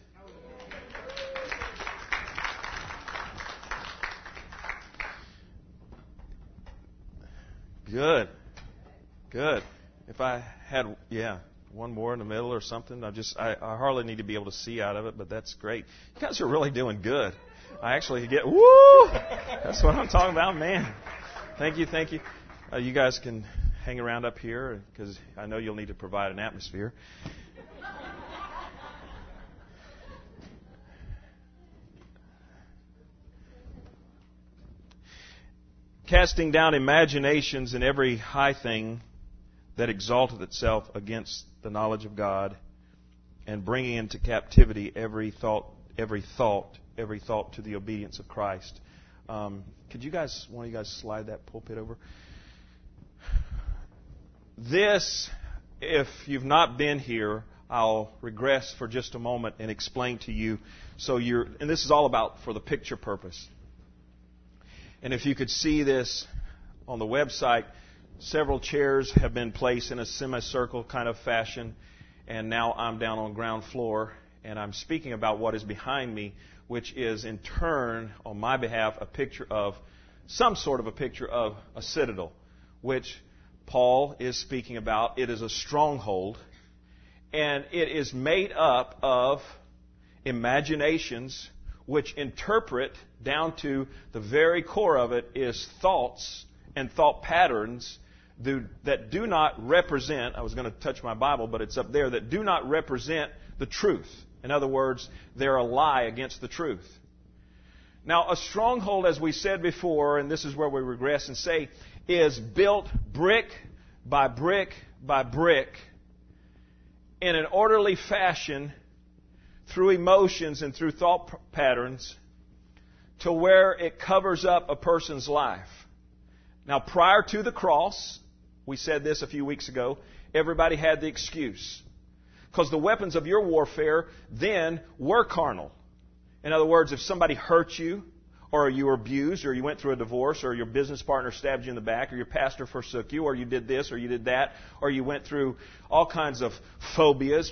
Good. If I had, one more in the middle or something, I hardly need to be able to see out of it, but that's great. You guys are really doing good. I actually get, woo! That's what I'm talking about, man. Thank you. You guys can hang around up here because I know you'll need to provide an atmosphere. Casting down imaginations and every high thing that exalteth itself against the knowledge of God, and bringing into captivity every thought to the obedience of Christ. Could you guys, one of you guys, slide that pulpit over? This, if you've not been here, I'll regress for just a moment and explain to you. And this is all about for the picture purpose. And if you could see this on the website, several chairs have been placed in a semicircle kind of fashion, and now I'm down on ground floor, and I'm speaking about what is behind me, which is in turn, on my behalf, a picture of some sort of a picture of a citadel, which Paul is speaking about. It is a stronghold, and it is made up of imaginations which interpret down to the very core of it is thoughts and thought patterns that do not represent, I was going to touch my Bible, but it's up there, that do not represent the truth. In other words, they're a lie against the truth. Now, a stronghold, as we said before, and this is where we regress and say, is built brick by brick by brick in an orderly fashion through emotions and through thought patterns to where it covers up a person's life. Now, prior to the cross, we said this a few weeks ago, everybody had the excuse. Because the weapons of your warfare then were carnal. In other words, if somebody hurt you, or you were abused, or you went through a divorce, or your business partner stabbed you in the back, or your pastor forsook you, or you did this, or you did that, or you went through all kinds of phobias,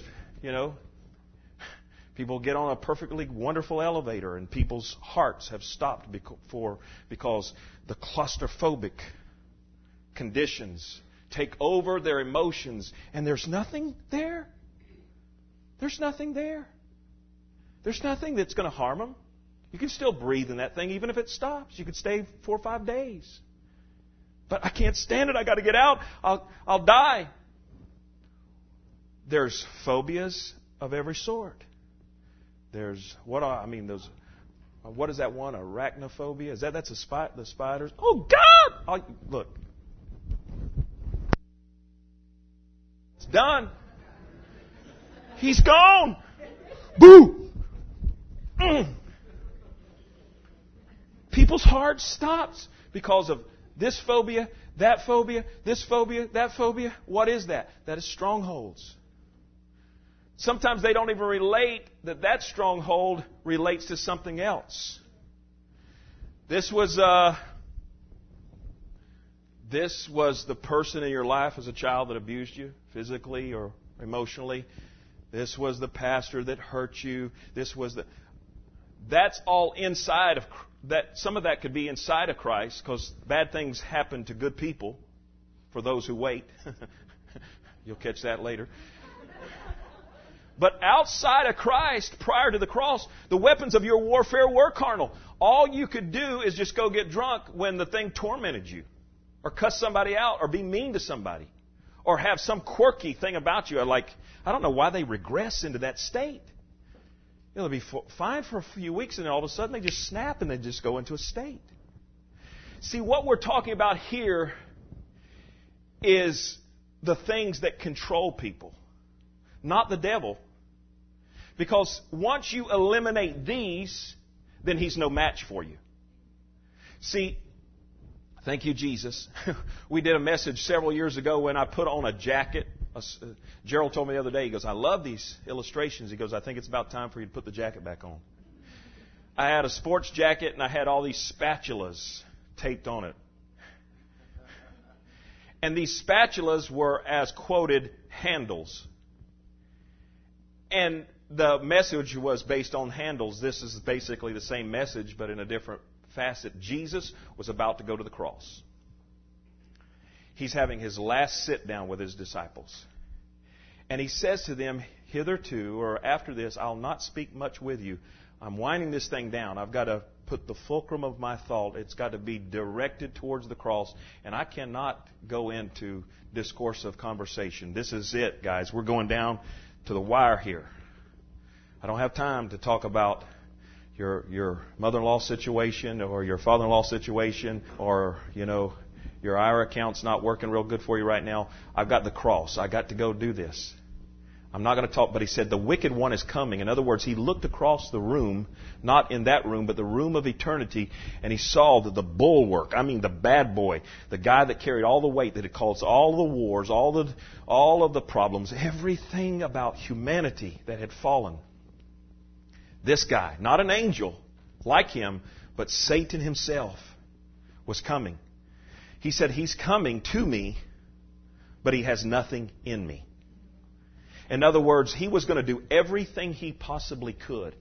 People get on a perfectly wonderful elevator and people's hearts have stopped because the claustrophobic conditions take over their emotions, and there's nothing there. There's nothing there. There's nothing that's going to harm them. You can still breathe in that thing even if it stops. You could stay 4 or 5 days. But I can't stand it. I got to get out. I'll die. There's phobias of every sort. There's those What is that one? Arachnophobia? That's the spiders? Oh, God! Oh, look. It's done. He's gone. Boo! People's hearts stops because of this phobia, that phobia, this phobia, that phobia. What is that? That is strongholds. Sometimes they don't even relate that stronghold relates to something else. This was the person in your life as a child that abused you physically or emotionally. This was the pastor that hurt you. That's all inside of that. Some of that could be inside of Christ because bad things happen to good people for those who wait. You'll catch that later. But outside of Christ, prior to the cross, the weapons of your warfare were carnal. All you could do is just go get drunk when the thing tormented you, or cuss somebody out, or be mean to somebody, or have some quirky thing about you. Like, I don't know why they regress into that state. They'll be fine for a few weeks, and then all of a sudden they just snap and they just go into a state. See, what we're talking about here is the things that control people, not the devil. Because once you eliminate these, then he's no match for you. See, thank you, Jesus. We did a message several years ago when I put on a jacket. Gerald told me the other day, he goes, I love these illustrations. He goes, I think it's about time for you to put the jacket back on. I had a sports jacket and I had all these spatulas taped on it. And these spatulas were, as quoted, handles. And the message was based on handles. This is basically the same message, but in a different facet. Jesus was about to go to the cross. He's having his last sit down with his disciples. And he says to them, hitherto, or after this, I'll not speak much with you. I'm winding this thing down. I've got to put the fulcrum of my thought. It's got to be directed towards the cross. And I cannot go into discoursive conversation. This is it, guys. We're going down to the wire here. I don't have time to talk about your mother-in-law situation or your father-in-law situation or, your IRA account's not working real good for you right now. I've got the cross. I got to go do this. I'm not going to talk, but he said the wicked one is coming. In other words, he looked across the room, not in that room, but the room of eternity, and he saw that the bulwark, the bad boy, the guy that carried all the weight, that had caused all the wars, all of the problems, everything about humanity that had fallen. This guy, not an angel like him, but Satan himself was coming. He said, he's coming to me, but he has nothing in me. In other words, he was going to do everything he possibly could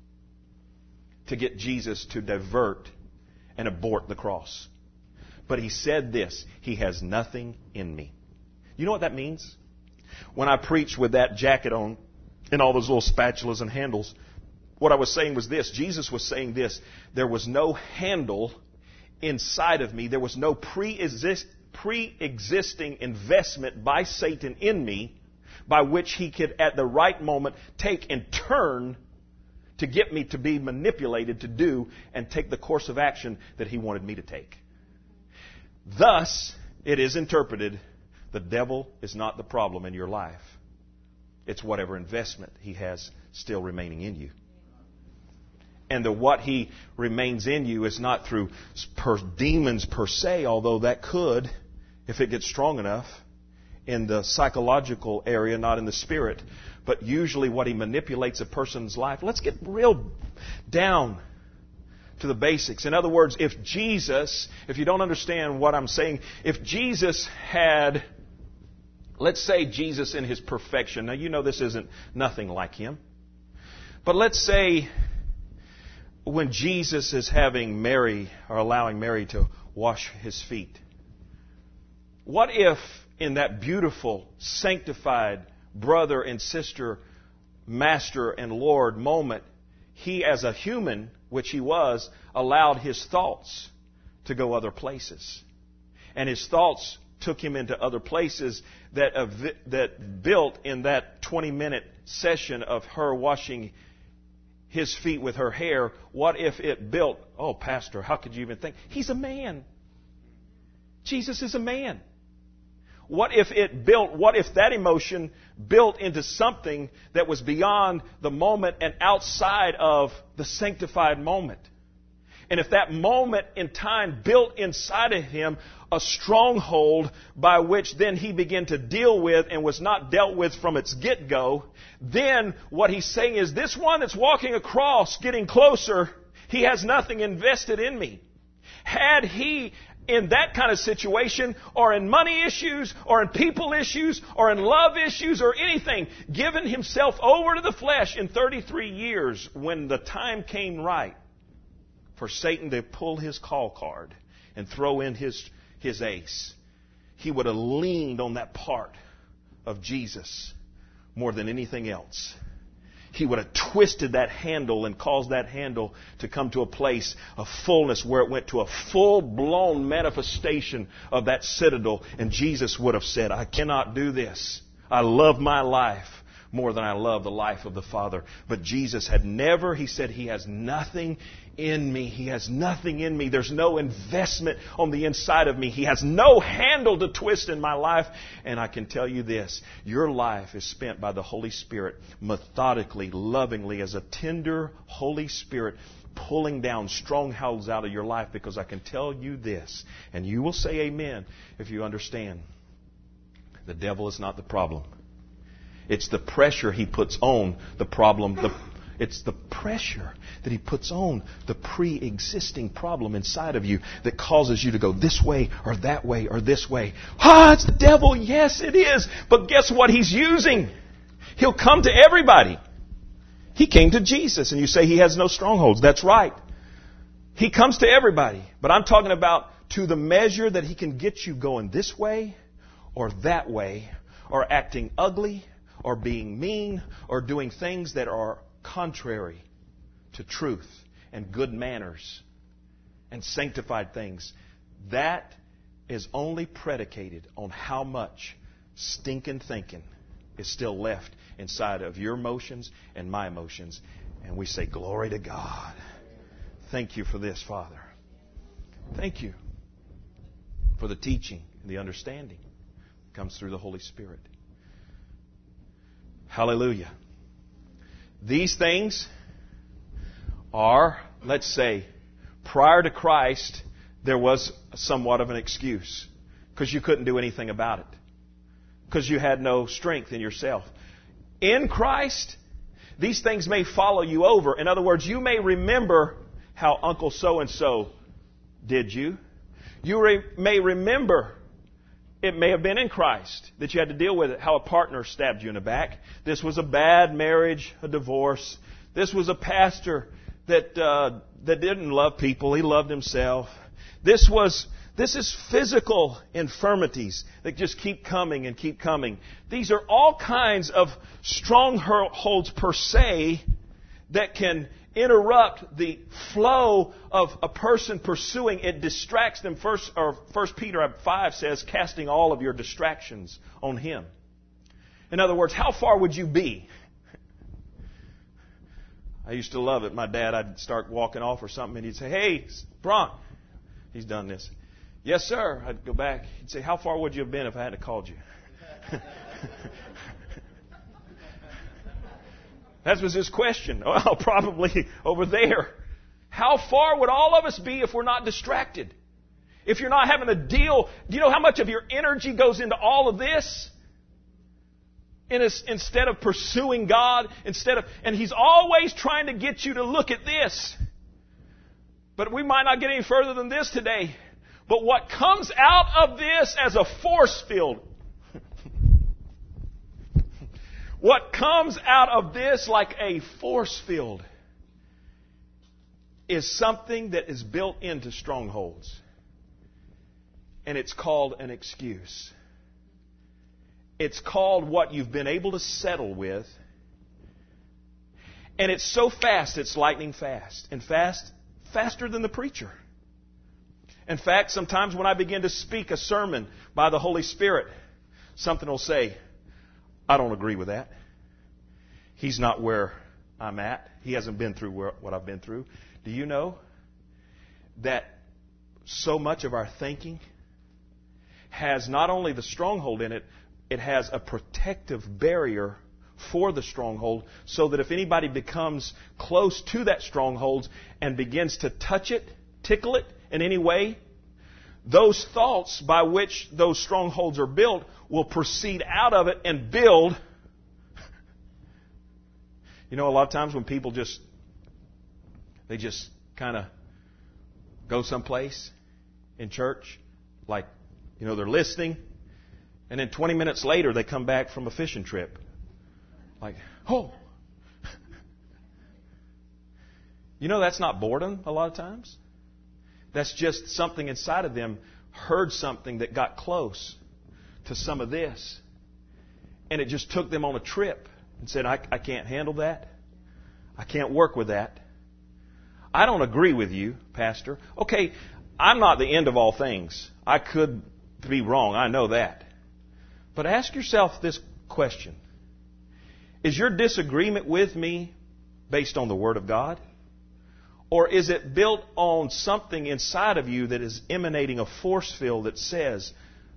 to get Jesus to divert and abort the cross. But he said this, he has nothing in me. You know what that means? When I preach with that jacket on and all those little spatulas and handles, what I was saying was this. Jesus was saying this. There was no handle inside of me. There was no pre-existing investment by Satan in me by which he could, at the right moment, take and turn to get me to be manipulated to do and take the course of action that he wanted me to take. Thus, it is interpreted, the devil is not the problem in your life. It's whatever investment he has still remaining in you. And what he remains in you is not through demons per se, although that could, if it gets strong enough, in the psychological area, not in the spirit. But usually what he manipulates a person's life. Let's get real down to the basics. In other words, if you don't understand what I'm saying, if Jesus had, let's say Jesus in his perfection. Now, this isn't nothing like him. But let's say when Jesus is having Mary, or allowing Mary to wash his feet. What if in that beautiful, sanctified brother and sister, master and Lord moment, he as a human, which he was, allowed his thoughts to go other places. And his thoughts took him into other places that built in that 20-minute session of her washing his feet with her hair, what if it built? Oh, Pastor, how could you even think? He's a man. Jesus is a man. What if that emotion built into something that was beyond the moment and outside of the sanctified moment? And if that moment in time built inside of him a stronghold by which then he began to deal with and was not dealt with from its get-go, then what he's saying is, this one that's walking across, getting closer, he has nothing invested in me. Had he, in that kind of situation, or in money issues, or in people issues, or in love issues, or anything, given himself over to the flesh in 33 years, when the time came right for Satan to pull his call card and throw in his ace, he would have leaned on that part of Jesus more than anything else. He would have twisted that handle and caused that handle to come to a place of fullness where it went to a full-blown manifestation of that citadel. And Jesus would have said, I cannot do this. I love my life more than I love the life of the Father. But Jesus had never, he said, he has nothing in me. He has nothing in me. There's no investment on the inside of me. He has no handle to twist in my life. And I can tell you this, your life is spent by the Holy Spirit methodically, lovingly, as a tender Holy Spirit pulling down strongholds out of your life. Because I can tell you this, and you will say amen if you understand, the devil is not the problem. It's the pressure he puts on the problem. It's the pressure that he puts on the pre-existing problem inside of you that causes you to go this way or that way or this way. It's the devil. Yes, it is. But guess what he's using? He'll come to everybody. He came to Jesus, and you say he has no strongholds. That's right. He comes to everybody. But I'm talking about to the measure that he can get you going this way or that way, or acting ugly, or being mean, or doing things that are contrary to truth and good manners and sanctified things. That is only predicated on how much stinking thinking is still left inside of your emotions and my emotions. And we say, glory to God. Thank you for this, Father. Thank you for the teaching and the understanding that comes through the Holy Spirit. Hallelujah. These things are, let's say, prior to Christ, there was somewhat of an excuse because you couldn't do anything about it, because you had no strength in yourself. In Christ, these things may follow you over. In other words, you may remember how Uncle so-and-so did you. You may remember, it may have been in Christ that you had to deal with it, how a partner stabbed you in the back. This was a bad marriage, a divorce. This was a pastor that didn't love people. He loved himself. This is physical infirmities that just keep coming and keep coming. These are all kinds of strongholds per se that can interrupt the flow of a person pursuing. It distracts them. First Peter 5 says, casting all of your distractions on Him. In other words, how far would you be? I used to love it. My dad, I'd start walking off or something, and he'd say, hey, Bronk. He's done this. Yes, sir. I'd go back. He'd say, how far would you have been if I hadn't called you? That was his question. Well, probably over there. How far would all of us be if we're not distracted? If you're not having to deal, do you know how much of your energy goes into all of this? Instead of pursuing God, and He's always trying to get you to look at this. But we might not get any further than this today. But what comes out of this as a force field, what comes out of this like a force field, is something that is built into strongholds. And it's called an excuse. It's called what you've been able to settle with. And it's so fast, it's lightning fast. And faster than the preacher. In fact, sometimes when I begin to speak a sermon by the Holy Spirit, something will say, I don't agree with that. He's not where I'm at. He hasn't been through what I've been through. Do you know that so much of our thinking has not only the stronghold in it, it has a protective barrier for the stronghold, so that if anybody becomes close to that stronghold and begins to touch it, tickle it in any way, those thoughts by which those strongholds are built will proceed out of it and build. You know, a lot of times when people just kind of go someplace in church, like, you know, they're listening, and then 20 minutes later they come back from a fishing trip. Like, oh. You know, that's not boredom a lot of times. That's just something inside of them heard something that got close to some of this. And it just took them on a trip and said, I can't handle that. I can't work with that. I don't agree with you, Pastor. Okay, I'm not the end of all things. I could be wrong. I know that. But ask yourself this question. Is your disagreement with me based on the Word of God? Or is it built on something inside of you that is emanating a force field that says,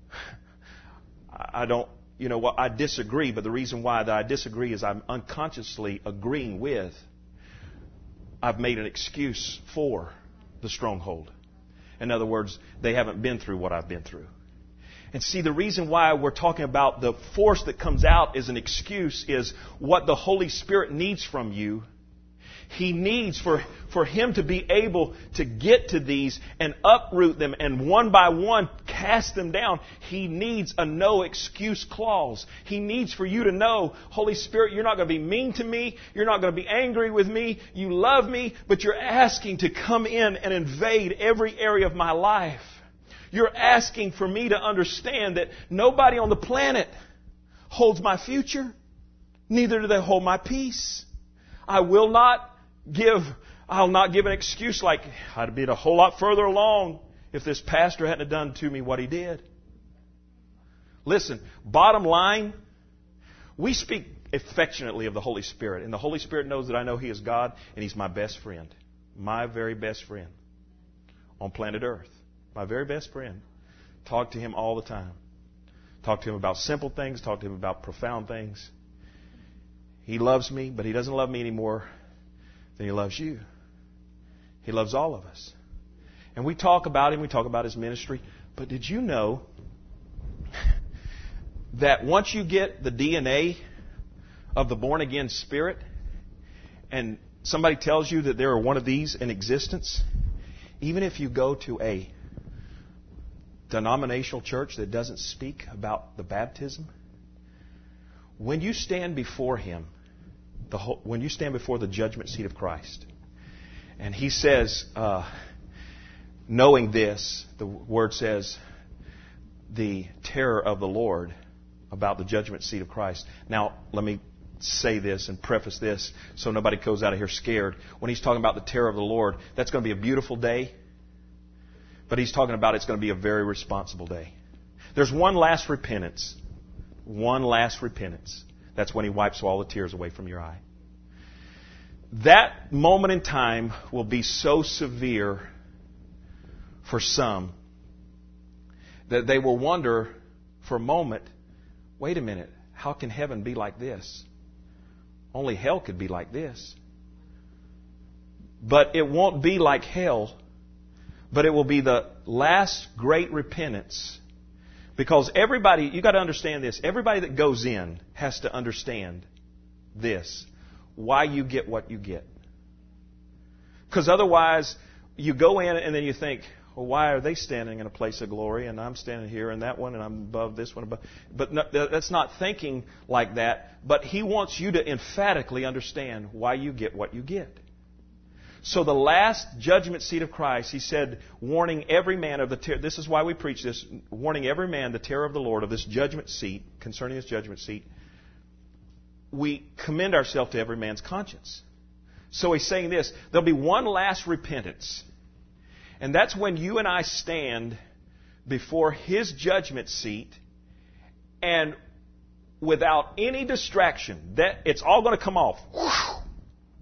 I disagree, but the reason why that I disagree is I'm unconsciously agreeing with, I've made an excuse for the stronghold. In other words, they haven't been through what I've been through. And see, the reason why we're talking about the force that comes out as an excuse is what the Holy Spirit needs from you. He needs for Him to be able to get to these and uproot them and one by one cast them down. He needs a no excuse clause. He needs for you to know, Holy Spirit, you're not going to be mean to me. You're not going to be angry with me. You love me, but you're asking to come in and invade every area of my life. You're asking for me to understand that nobody on the planet holds my future. Neither do they hold my peace. I'll not give an excuse like, I'd be a whole lot further along if this pastor hadn't done to me what he did. Listen, bottom line, we speak affectionately of the Holy Spirit. And the Holy Spirit knows that I know He is God and He's my best friend. My very best friend on planet Earth. My very best friend. Talk to Him all the time. Talk to Him about simple things. Talk to Him about profound things. He loves me, but He doesn't love me any more than He loves you. He loves all of us. And we talk about Him. We talk about His ministry. But did you know that once you get the DNA of the born-again spirit and somebody tells you that there are one of these in existence, even if you go to a denominational church that doesn't speak about the baptism, when you stand before Him, when you stand before the judgment seat of Christ, and He says, knowing this, the Word says, the terror of the Lord about the judgment seat of Christ. Now, let me say this and preface this so nobody goes out of here scared. When He's talking about the terror of the Lord, that's going to be a beautiful day. But He's talking about it's going to be a very responsible day. There's one last repentance. One last repentance. That's when He wipes all the tears away from your eye. That moment in time will be so severe for some that they will wonder for a moment, wait a minute, how can heaven be like this? Only hell could be like this. But it won't be like hell, but it will be the last great repentance. Because everybody, you got to understand this, everybody that goes in has to understand this, why you get what you get. Because otherwise, you go in and then you think, well, why are they standing in a place of glory and I'm standing here and that one and I'm above this one above. But no, that's not thinking like that. But He wants you to emphatically understand why you get what you get. So the last judgment seat of Christ, He said, warning every man of the terror. This is why we preach this. Warning every man the terror of the Lord of this judgment seat, concerning this judgment seat. We commend ourselves to every man's conscience. So He's saying this, there'll be one last repentance. And that's when you and I stand before His judgment seat and without any distraction, that it's all going to come off.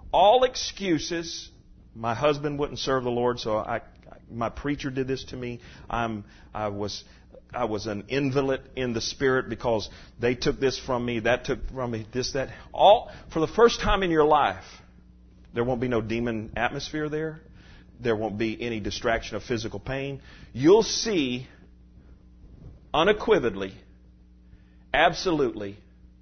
all excuses. My husband wouldn't serve the Lord, so my preacher did this to me. I was an invalid in the Spirit because they took this from me, that took from me, this, that. All for the first time in your life, there won't be no demon atmosphere there. There won't be any distraction of physical pain. You'll see unequivocally, absolutely,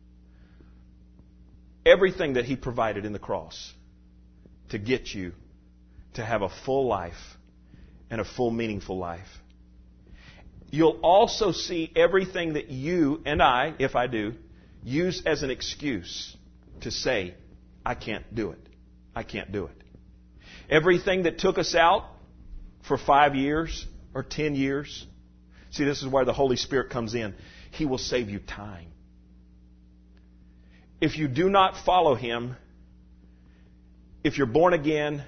everything that He provided in the cross to get you to have a full life and a full, meaningful life. You'll also see everything that you and I, if I do, use as an excuse to say, I can't do it. I can't do it. Everything that took us out for 5 years or 10 years. See, this is where the Holy Spirit comes in. He will save you time. If you do not follow Him, if you're born again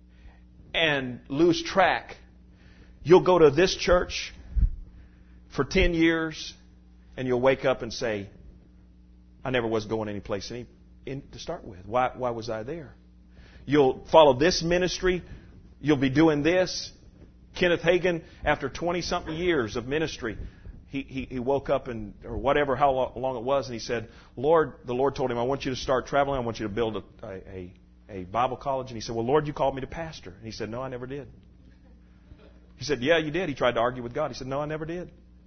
and lose track, you'll go to this church for 10 years and you'll wake up and say, I never was going any place to start with. Why was I there? You'll follow this ministry. You'll be doing this. Kenneth Hagin, after 20-something years of ministry, he woke up or whatever, how long it was, and he said, the Lord told him, I want you to start traveling. I want you to build a Bible college. And he said, well, Lord, you called me to pastor. And he said, no, I never did. He said, yeah, you did. He tried to argue with God. He said, no, I never did.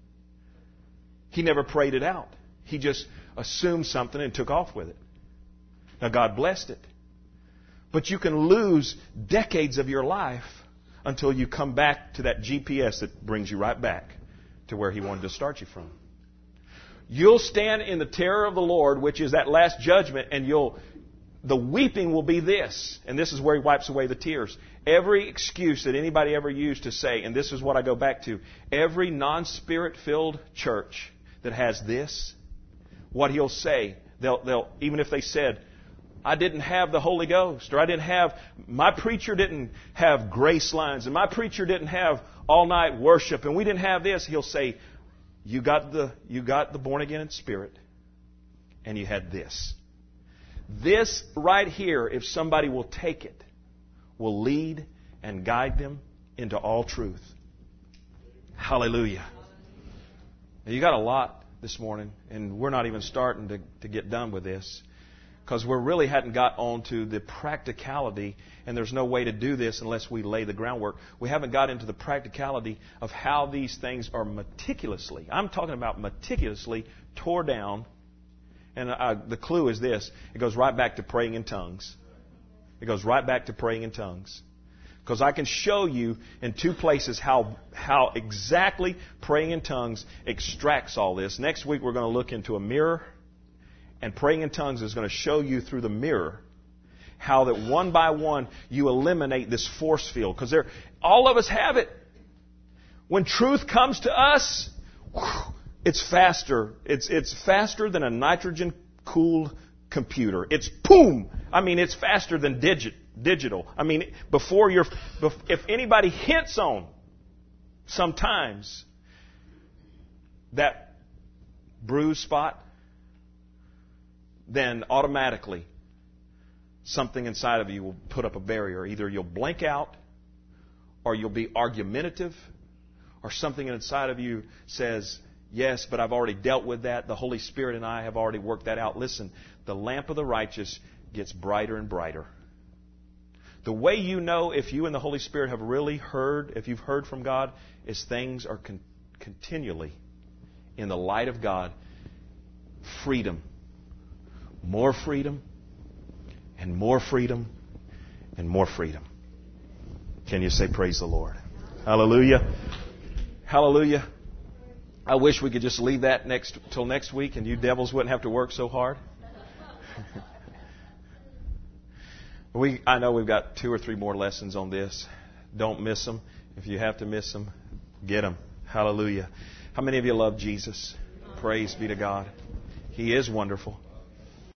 He never prayed it out. He just assumed something and took off with it. Now, God blessed it. But you can lose decades of your life until you come back to that GPS that brings you right back to where He wanted to start you from. You'll stand in the terror of the Lord, which is that last judgment, and the weeping will be this. And this is where He wipes away the tears. Every excuse that anybody ever used to say, and this is what I go back to, every non-Spirit-filled church that has this, what He'll say, they'll even if they said, I didn't have the Holy Ghost, or my preacher didn't have grace lines, and my preacher didn't have all-night worship, and we didn't have this. He'll say, you got the born again in spirit, and you had this. This right here, if somebody will take it, will lead and guide them into all truth. Hallelujah. Now, you got a lot this morning, and we're not even starting to get done with this, because we really hadn't got on to the practicality, and there's no way to do this unless we lay the groundwork. We haven't got into the practicality of how these things are meticulously, I'm talking about meticulously, tore down. And the clue is this. It goes right back to praying in tongues. It goes right back to praying in tongues. Because I can show you in two places how exactly praying in tongues extracts all this. Next week we're going to look into a mirror. And praying in tongues is going to show you through the mirror how that one by one you eliminate this force field. Because all of us have it. When truth comes to us, it's faster. It's faster than a nitrogen-cooled computer. It's boom. I mean, it's faster than digital. I mean, if anybody hints on sometimes that bruise spot, then automatically something inside of you will put up a barrier. Either you'll blank out, or you'll be argumentative, or something inside of you says, yes, but I've already dealt with that. The Holy Spirit and I have already worked that out. Listen, the lamp of the righteous gets brighter and brighter. The way you know if you and the Holy Spirit have really heard, if you've heard from God, is things are continually in the light of God. Freedom. More freedom, and more freedom, and more freedom. Can you say praise the Lord? Hallelujah. Hallelujah. I wish we could just leave that till next week and you devils wouldn't have to work so hard. I know we've got 2 or 3 more lessons on this. Don't miss them. If you have to miss them, get them. Hallelujah. How many of you love Jesus? Praise be to God. He is wonderful.